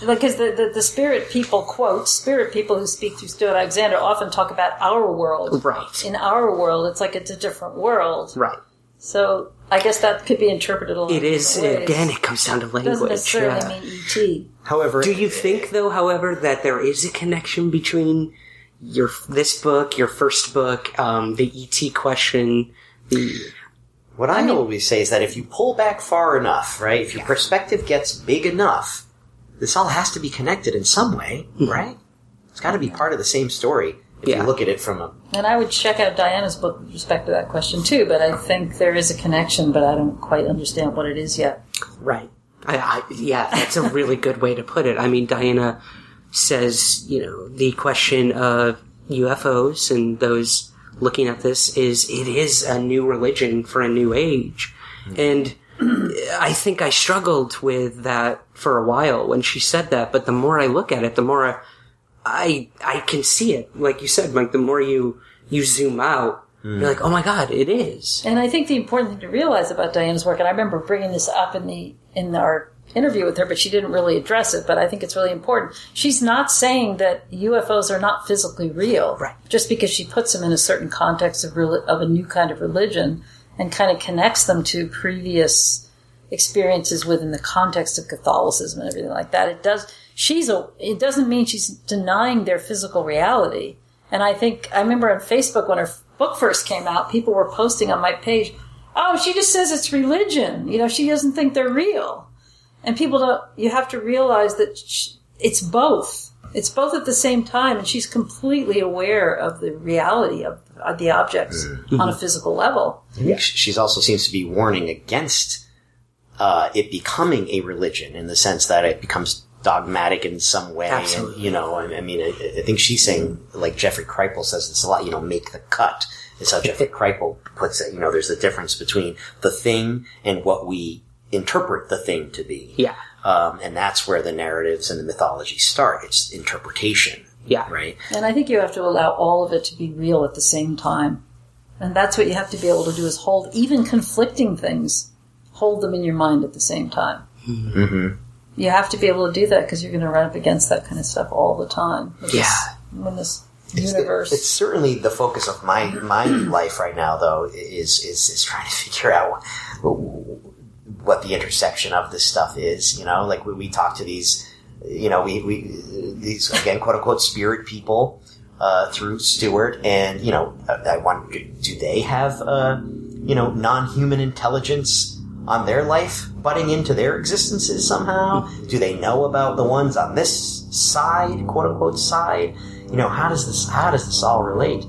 Because the spirit people, quote, spirit people who speak through Stuart Alexander often talk about our world. Right. In our world, it's like it's a different world. Right. So I guess that could be interpreted a lot of It is, different ways. again, it comes down to language. It doesn't necessarily mean E.T. However, Do you think, though, however, that there is a connection between this book, your first book, the E.T. question, what I always say is that if you pull back far enough, right, if your perspective gets big enough, this all has to be connected in some way, right? It's got to be part of the same story if you look at it from a... And I would check out Diana's book with respect to that question, too, but I think there is a connection, but I don't quite understand what it is yet. Right. Yeah, that's a really good way to put it. I mean, Diana says, the question of UFOs and those looking at this it is a new religion for a new age. And I think I struggled with that for a while when she said that, but the more I look at it, the more I can see it. Like you said, Mike, the more you zoom out, you're like, oh my God, it is. And I think the important thing to realize about Diana's work, and I remember bringing this up in our interview with her, but she didn't really address it, but I think it's really important. She's not saying that UFOs are not physically real. Right. Just because she puts them in a certain context of a new kind of religion and kind of connects them to previous experiences within the context of Catholicism and everything like that. It doesn't mean she's denying their physical reality. And I remember on Facebook when her book first came out, people were posting on my page, oh, she just says it's religion. She doesn't think they're real. And you have to realize that it's both. It's both at the same time, and she's completely aware of the reality of the objects on a physical level. Yeah. She also seems to be warning against it becoming a religion in the sense that it becomes dogmatic in some way. Absolutely. And, I think she's saying, like Jeffrey Kripal says this a lot, make the cut. It's how Jeffrey Kripal puts it. There's a difference between the thing and what we interpret the thing to be. Yeah. And that's where the narratives and the mythology start. It's interpretation. Yeah. Right? And I think you have to allow all of it to be real at the same time. And that's what you have to be able to do is hold even conflicting things, hold them in your mind at the same time. Mm-hmm. You have to be able to do that because you're going to run up against that kind of stuff all the time. When this universe... It's certainly the focus of my life right now, though, is trying to figure out what the intersection of this stuff is. Like we talk to these, these again, quote unquote, spirit people through Stuart, and I wonder, do they have non-human intelligence on their life butting into their existences somehow? Do they know about the ones on this side, quote unquote side? How does this all relate?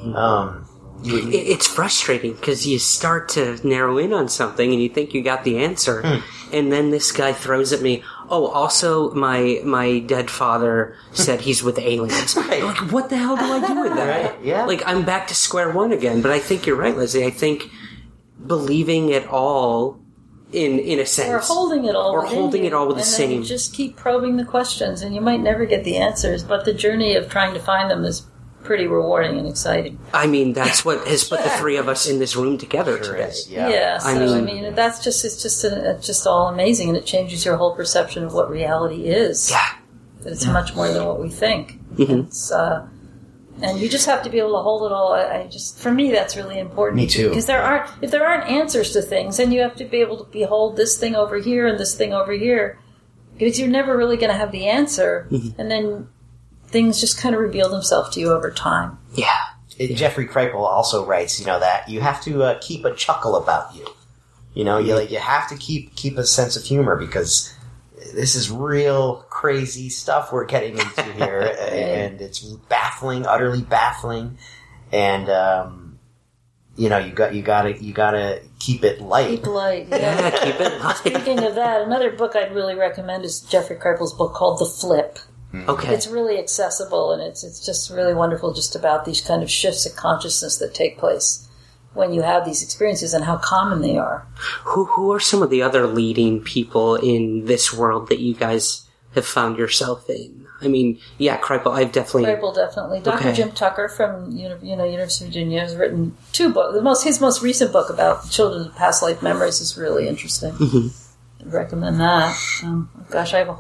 It's frustrating because you start to narrow in on something and you think you got the answer, and then this guy throws at me, oh, also my dead father said he's with aliens. Right. Like, what the hell do I do with that? Right, yeah. Like, I'm back to square one again. But I think you're right, Leslie. I think believing it all in a sense. Or holding it all with the same. And then just keep probing the questions, and you might never get the answers, but the journey of trying to find them is pretty rewarding and exciting. I mean, that's what has put the three of us in this room together today. Yeah, so that's it's just all amazing, and it changes your whole perception of what reality is. Yeah. That it's much more than what we think. Mm-hmm. And you just have to be able to hold it all. For me, that's really important. Me too. Because if there aren't answers to things, then you have to be able to behold this thing over here and this thing over here. Because you're never really going to have the answer. Mm-hmm. And then things just kind of reveal themselves to you over time. Yeah. Jeffrey Kripal also writes, that you have to keep a chuckle about you. You have to keep a sense of humor because this is real crazy stuff we're getting into here, and it's baffling, utterly baffling, and you gotta keep it light. Keep light, yeah. Keep it light. Speaking of that, another book I'd really recommend is Jeffrey Kripal's book called The Flip. Okay. It's really accessible, and it's just really wonderful just about these kind of shifts of consciousness that take place when you have these experiences and how common they are. Who are some of the other leading people in this world that you guys have found yourself in? I mean, Kripal, I've definitely... Kripal, definitely. Dr. Jim Tucker from University of Virginia has written 2 books. His most recent book about children's past life memories is really interesting. Mm-hmm. I'd recommend that. I have a whole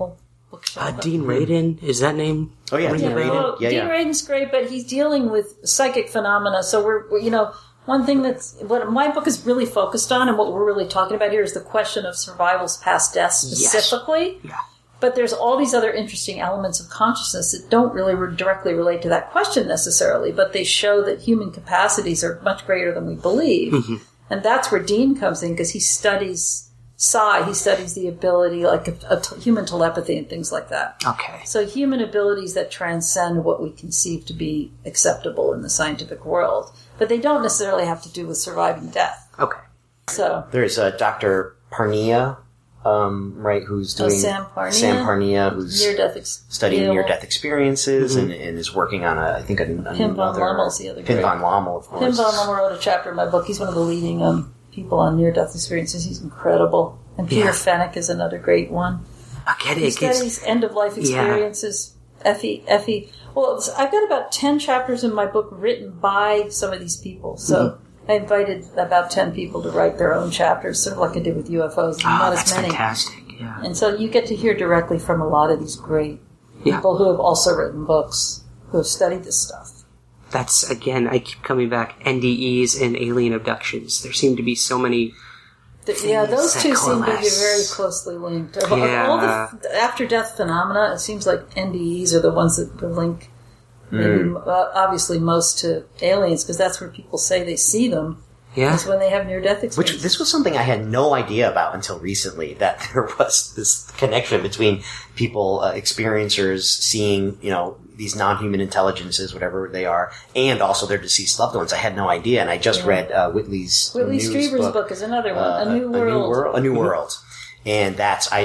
bookshelf. Dean Radin, is that name? Oh yeah, Dean Radin. Well, Dean Radin's great, but he's dealing with psychic phenomena. So we're one thing what my book is really focused on, and what we're really talking about here, is the question of survival's past death specifically. Yes. Yeah. But there's all these other interesting elements of consciousness that don't really directly relate to that question necessarily, but they show that human capacities are much greater than we believe. Mm-hmm. And that's where Dean comes in, because he studies psi, he studies the ability, like human telepathy and things like that. Okay. So human abilities that transcend what we conceive to be acceptable in the scientific world. But they don't necessarily have to do with surviving death. Okay. So there's Dr. Parnia, right, who's doing Sam Parnia, who's studying near-death experiences and is working on Pim von Lommel's the other Pim von Lommel, of course. Pim von Lommel wrote a chapter in my book. He's one of the leading people on near-death experiences. He's incredible. And Peter Fenwick is another great one. He studies end-of-life experiences. Effie. Well, I've got about 10 chapters in my book written by some of these people. So I invited about 10 people to write their own chapters, sort of like I did with UFOs. Not as many. Fantastic. Yeah. And so you get to hear directly from a lot of these great people who have also written books, who have studied this stuff. That's, again, I keep coming back, NDEs and alien abductions. There seem to be so many those two seem to be very closely linked. Of all the after-death phenomena, it seems like NDEs are the ones that link maybe, obviously most to aliens, because that's where people say they see them. Yeah. That's when they have near-death experiences. This was something I had no idea about until recently, that there was this connection between people, experiencers seeing, these non-human intelligences, whatever they are, and also their deceased loved ones. I had no idea, and I just read Whitley Strieber's book is another one, A New World. And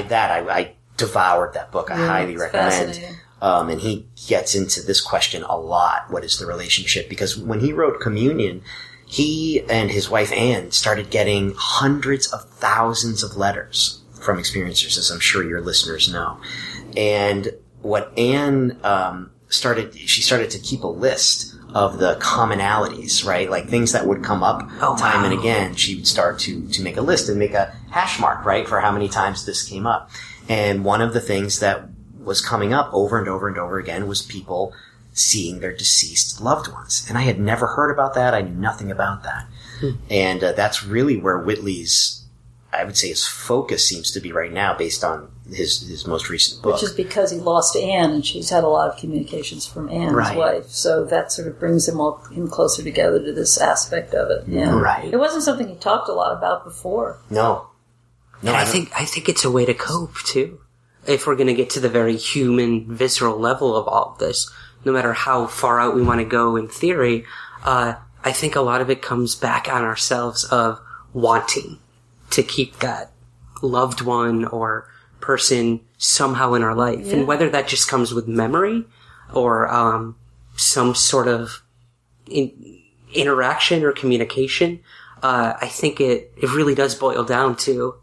I devoured that book. I highly recommend. And he gets into this question a lot. What is the relationship? Because when he wrote Communion, he and his wife Anne started getting hundreds of thousands of letters from experiencers, as I'm sure your listeners know. And what Anne started to keep a list of the commonalities, right? Like things that would come up time and again. She would start to make a list and make a hash mark, right, for how many times this came up. And one of the things that was coming up over and over and over again was people seeing their deceased loved ones. And I had never heard about that. I knew nothing about that. And that's really where Whitley's, I would say, his focus seems to be right now, based on his most recent book. Which is because he lost Anne, and she's had a lot of communications from Anne's wife. So that sort of brings him closer together to this aspect of it. Yeah. Right. It wasn't something he talked a lot about before. No, I think it's a way to cope, too. If we're going to get to the very human, visceral level of all of this, no matter how far out we want to go in theory, I think a lot of it comes back on ourselves of wanting to keep that loved one or person somehow in our life. And whether that just comes with memory or some sort of interaction or communication, I think it really does boil down to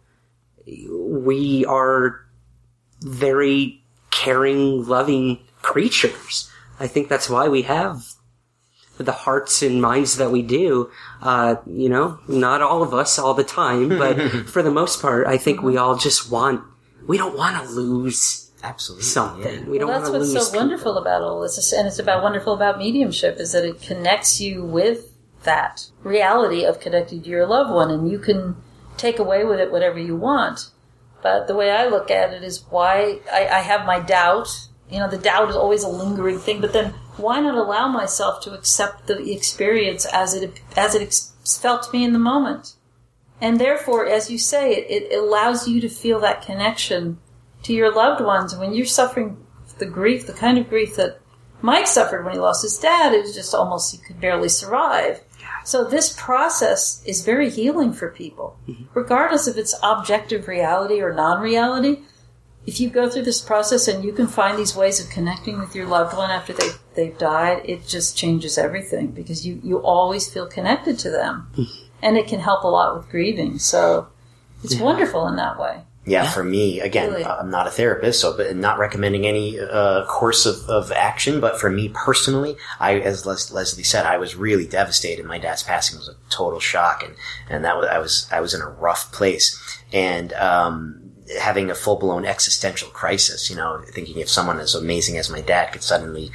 we are very caring, loving creatures. I think that's why we have the hearts and minds that we do. Not all of us all the time, but for the most part, I think we all just we don't want to lose something. We don't want to lose. That's what's so wonderful about all this, and it's wonderful about mediumship, is that it connects you with that reality of connecting to your loved one, and you can take away with it whatever you want. But the way I look at it is why I have my doubt. The doubt is always a lingering thing, but then why not allow myself to accept the experience as it felt to me in the moment? And therefore, as you say, it allows you to feel that connection to your loved ones. When you're suffering the grief, the kind of grief that Mike suffered when he lost his dad, it was just almost, he could barely survive. So this process is very healing for people, regardless if it's objective reality or non-reality. If you go through this process and you can find these ways of connecting with your loved one after they've died, it just changes everything, because you always feel connected to them. And it can help a lot with grieving. So it's wonderful in that way. Yeah, for me, again, really. I'm not a therapist, but not recommending any course of action. But for me personally, as Leslie said, I was really devastated. My dad's passing was a total shock, and that was I was in a rough place. And having a full-blown existential crisis, thinking if someone as amazing as my dad could suddenly,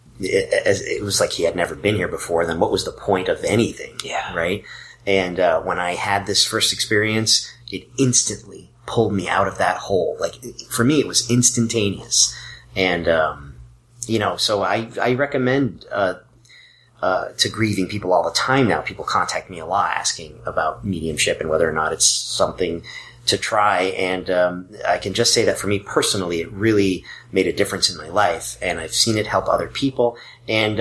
it was like he had never been here before, then what was the point of anything? Yeah. Right? And when I had this first experience, it instantly pulled me out of that hole. Like, for me, it was instantaneous. And, so I recommend to grieving people all the time now. People contact me a lot asking about mediumship and whether or not it's something to try. And I can just say that for me personally, it really made a difference in my life. And I've seen it help other people. And,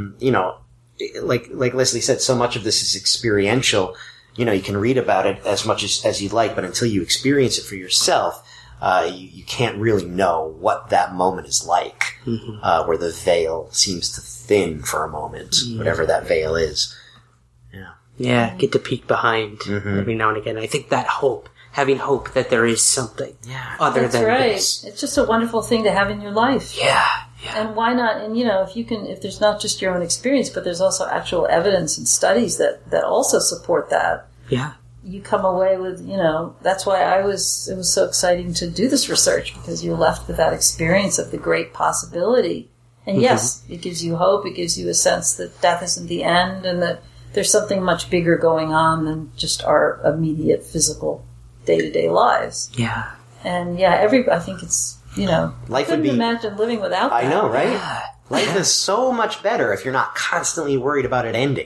like Leslie said, so much of this is experiential. You can read about it as much as you'd like, but until you experience it for yourself, you can't really know what that moment is like, where the veil seems to thin for a moment, whatever that veil is. Yeah, get to peek behind every now and again. I think that hope, having hope that there is something other That's than right. this. It's just a wonderful thing to have in your life. Yeah. And why not? And if there's not just your own experience, but there's also actual evidence and studies that also support that. Yeah. You come away with, that's why it was so exciting to do this research, because you're left with that experience of the great possibility. And yes, it gives you hope. It gives you a sense that death isn't the end, and that there's something much bigger going on than just our immediate physical day-to-day lives. Yeah. And I think it's, Life couldn't would be, imagine living without that. I know, right? Yeah. Life is so much better if you're not constantly worried about it ending.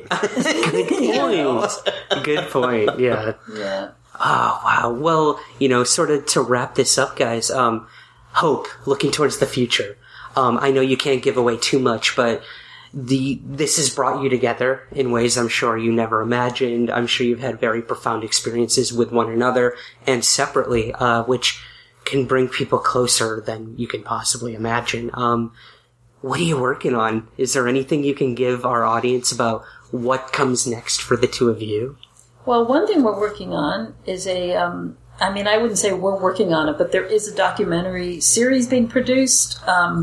Good point. Good point. Yeah. Yeah. Oh, wow. Well, sort of to wrap this up, guys, hope, looking towards the future. I know you can't give away too much, but this has brought you together in ways I'm sure you never imagined. I'm sure you've had very profound experiences with one another and separately, which can bring people closer than you can possibly imagine. What are you working on? Is there anything you can give our audience about what comes next for the two of you? Well, one thing we're working on is I wouldn't say we're working on it, but there is a documentary series being produced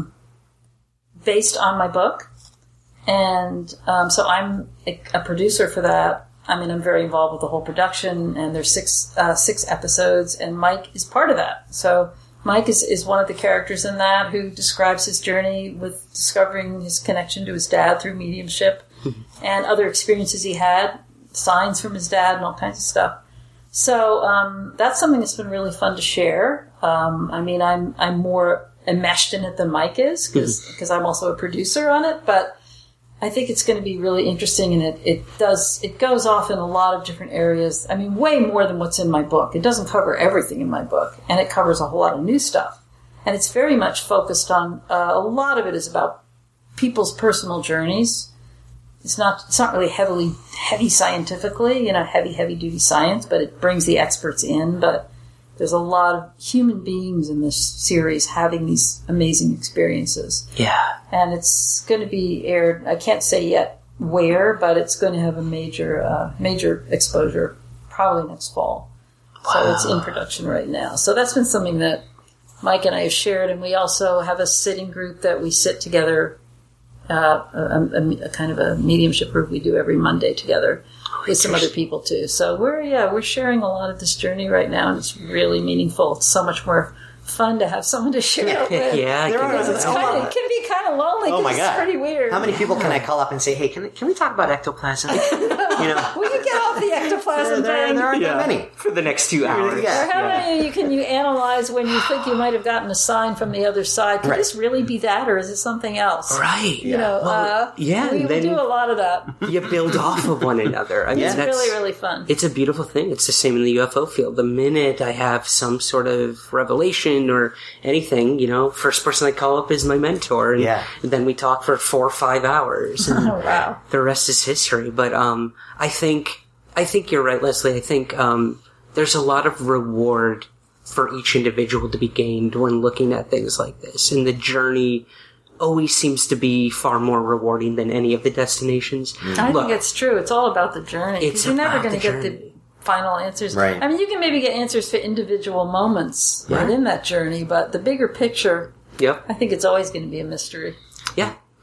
based on my book. And so I'm a producer for that. I'm very involved with the whole production, and there's six episodes, and Mike is part of that. So Mike is one of the characters in that, who describes his journey with discovering his connection to his dad through mediumship and other experiences he had, signs from his dad and all kinds of stuff. So that's something that's been really fun to share. I'm more enmeshed in it than Mike is, because I'm also a producer on it, but I think it's going to be really interesting, and it goes off in a lot of different areas. Way more than what's in my book. It doesn't cover everything in my book, and it covers a whole lot of new stuff. And it's very much focused on, a lot of it is about people's personal journeys. It's not really heavy scientifically, heavy duty science, but it brings the experts in. But there's a lot of human beings in this series having these amazing experiences. Yeah. And it's going to be aired, I can't say yet where, but it's going to have a major exposure probably next fall. Wow. So it's in production right now. So that's been something that Mike and I have shared, and we also have a sitting group that we sit together, a kind of a mediumship group we do every Monday together. With some other people too. So we're sharing a lot of this journey right now, and it's really meaningful. It's so much more fun to have someone to share it with. Yeah, it can be kind of lonely. Oh my God. It's pretty weird. How many people can I call up and say, "Hey, can we talk about ectoplasm?" We can get off the ectoplasm thing. There aren't that many for the next 2 hours. Or how many can you analyze when you think you might have gotten a sign from the other side? Could this really be that, or is it something else? Right. We do a lot of that. You build off of one another. It's really, really fun. It's a beautiful thing. It's the same in the UFO field. The minute I have some sort of revelation or anything, first person I call up is my mentor, and then we talk for 4 or 5 hours. And oh, wow. The rest is history. But I think you're right, Leslie. I think there's a lot of reward for each individual to be gained when looking at things like this. And the journey always seems to be far more rewarding than any of the destinations. I think it's true. It's all about the journey. Because you're never going to get the final answers. Right. You can maybe get answers for individual moments within that journey, but the bigger picture, I think it's always going to be a mystery. Yeah.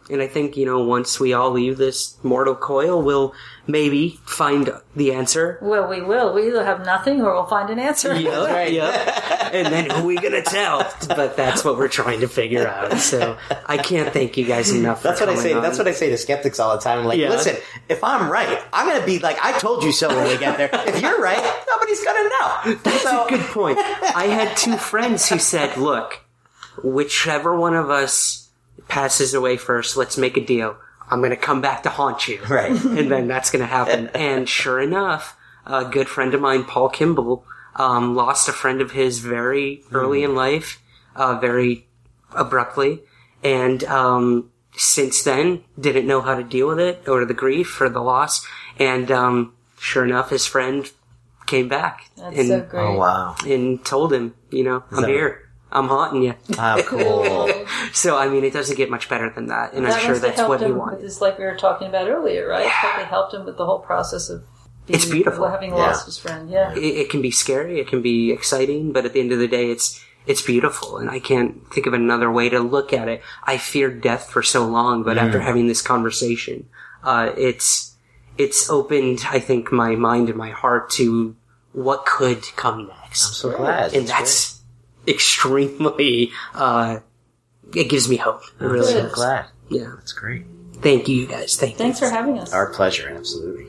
And I think, once we all leave this mortal coil, we'll maybe find the answer. Well, we will. We either have nothing or we'll find an answer. Yep, right. Yep. And then who are we going to tell? But that's what we're trying to figure out. So I can't thank you guys enough That's for what I say. coming on. That's what I say to skeptics all the time. I'm like, listen, if I'm right, I'm going to be like, I told you so when we get there. If you're right, nobody's going to know. That's a good point. I had 2 friends who said, look, whichever one of us passes away first, let's make a deal. I'm going to come back to haunt you. Right. And then that's going to happen. And sure enough, a good friend of mine, Paul Kimball, lost a friend of his very early in life, very abruptly. And since then, didn't know how to deal with it or the grief or the loss. And sure enough, his friend came back. That's so great. Oh, wow. And told him, I'm here. I'm haunting you. How cool. So, I mean, it doesn't get much better than that. And I'm sure that's what he wanted. It's like we were talking about earlier, right? Yeah. Probably helped him with the whole process of it's beautiful. Having lost his friend. Yeah. It can be scary. It can be exciting. But at the end of the day, it's beautiful. And I can't think of another way to look at it. I feared death for so long, but after having this conversation, it's opened, I think, my mind and my heart to what could come next. I'm so glad. And that's extremely, it gives me hope. It really I'm does. so glad. Yeah. That's great. Thank you guys. Thanks for having us. Our pleasure, absolutely.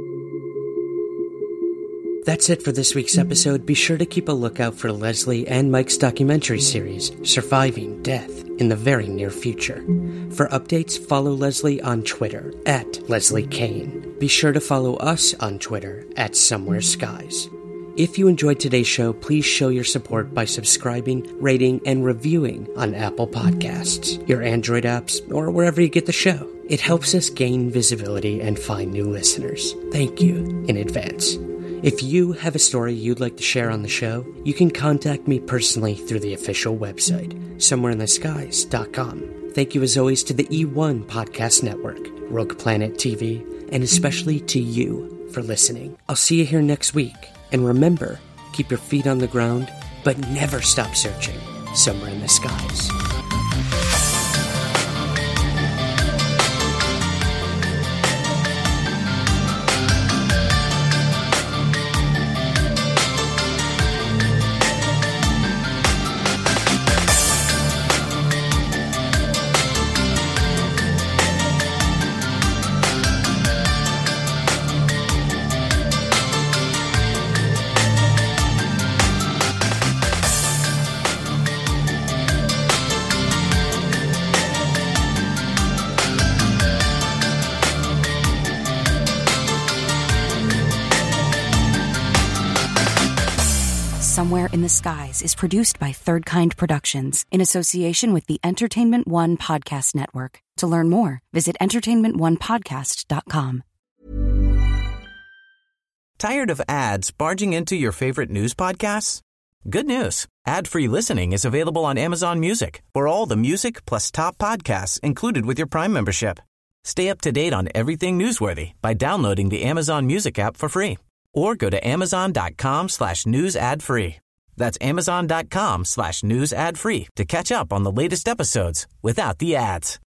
That's it for this week's episode. Be sure to keep a lookout for Leslie and Mike's documentary series, Surviving Death, in the very near future. For updates, follow Leslie on Twitter, @Leslie Kane. Be sure to follow us on Twitter, @SomewhereSkies. If you enjoyed today's show, please show your support by subscribing, rating, and reviewing on Apple Podcasts, your Android apps, or wherever you get the show. It helps us gain visibility and find new listeners. Thank you in advance. If you have a story you'd like to share on the show, you can contact me personally through the official website, somewhereintheskies.com. Thank you as always to the E1 Podcast Network, Rogue Planet TV, and especially to you for listening. I'll see you here next week. And remember, keep your feet on the ground, but never stop searching somewhere in the skies. Somewhere in the Skies is produced by Third Kind Productions in association with the Entertainment One Podcast Network. To learn more, visit entertainmentonepodcast.com. Tired of ads barging into your favorite news podcasts? Good news. Ad-free listening is available on Amazon Music for all the music plus top podcasts included with your Prime membership. Stay up to date on everything newsworthy by downloading the Amazon Music app for free. Or go to amazon.com/news ad free. That's amazon.com/news ad free to catch up on the latest episodes without the ads.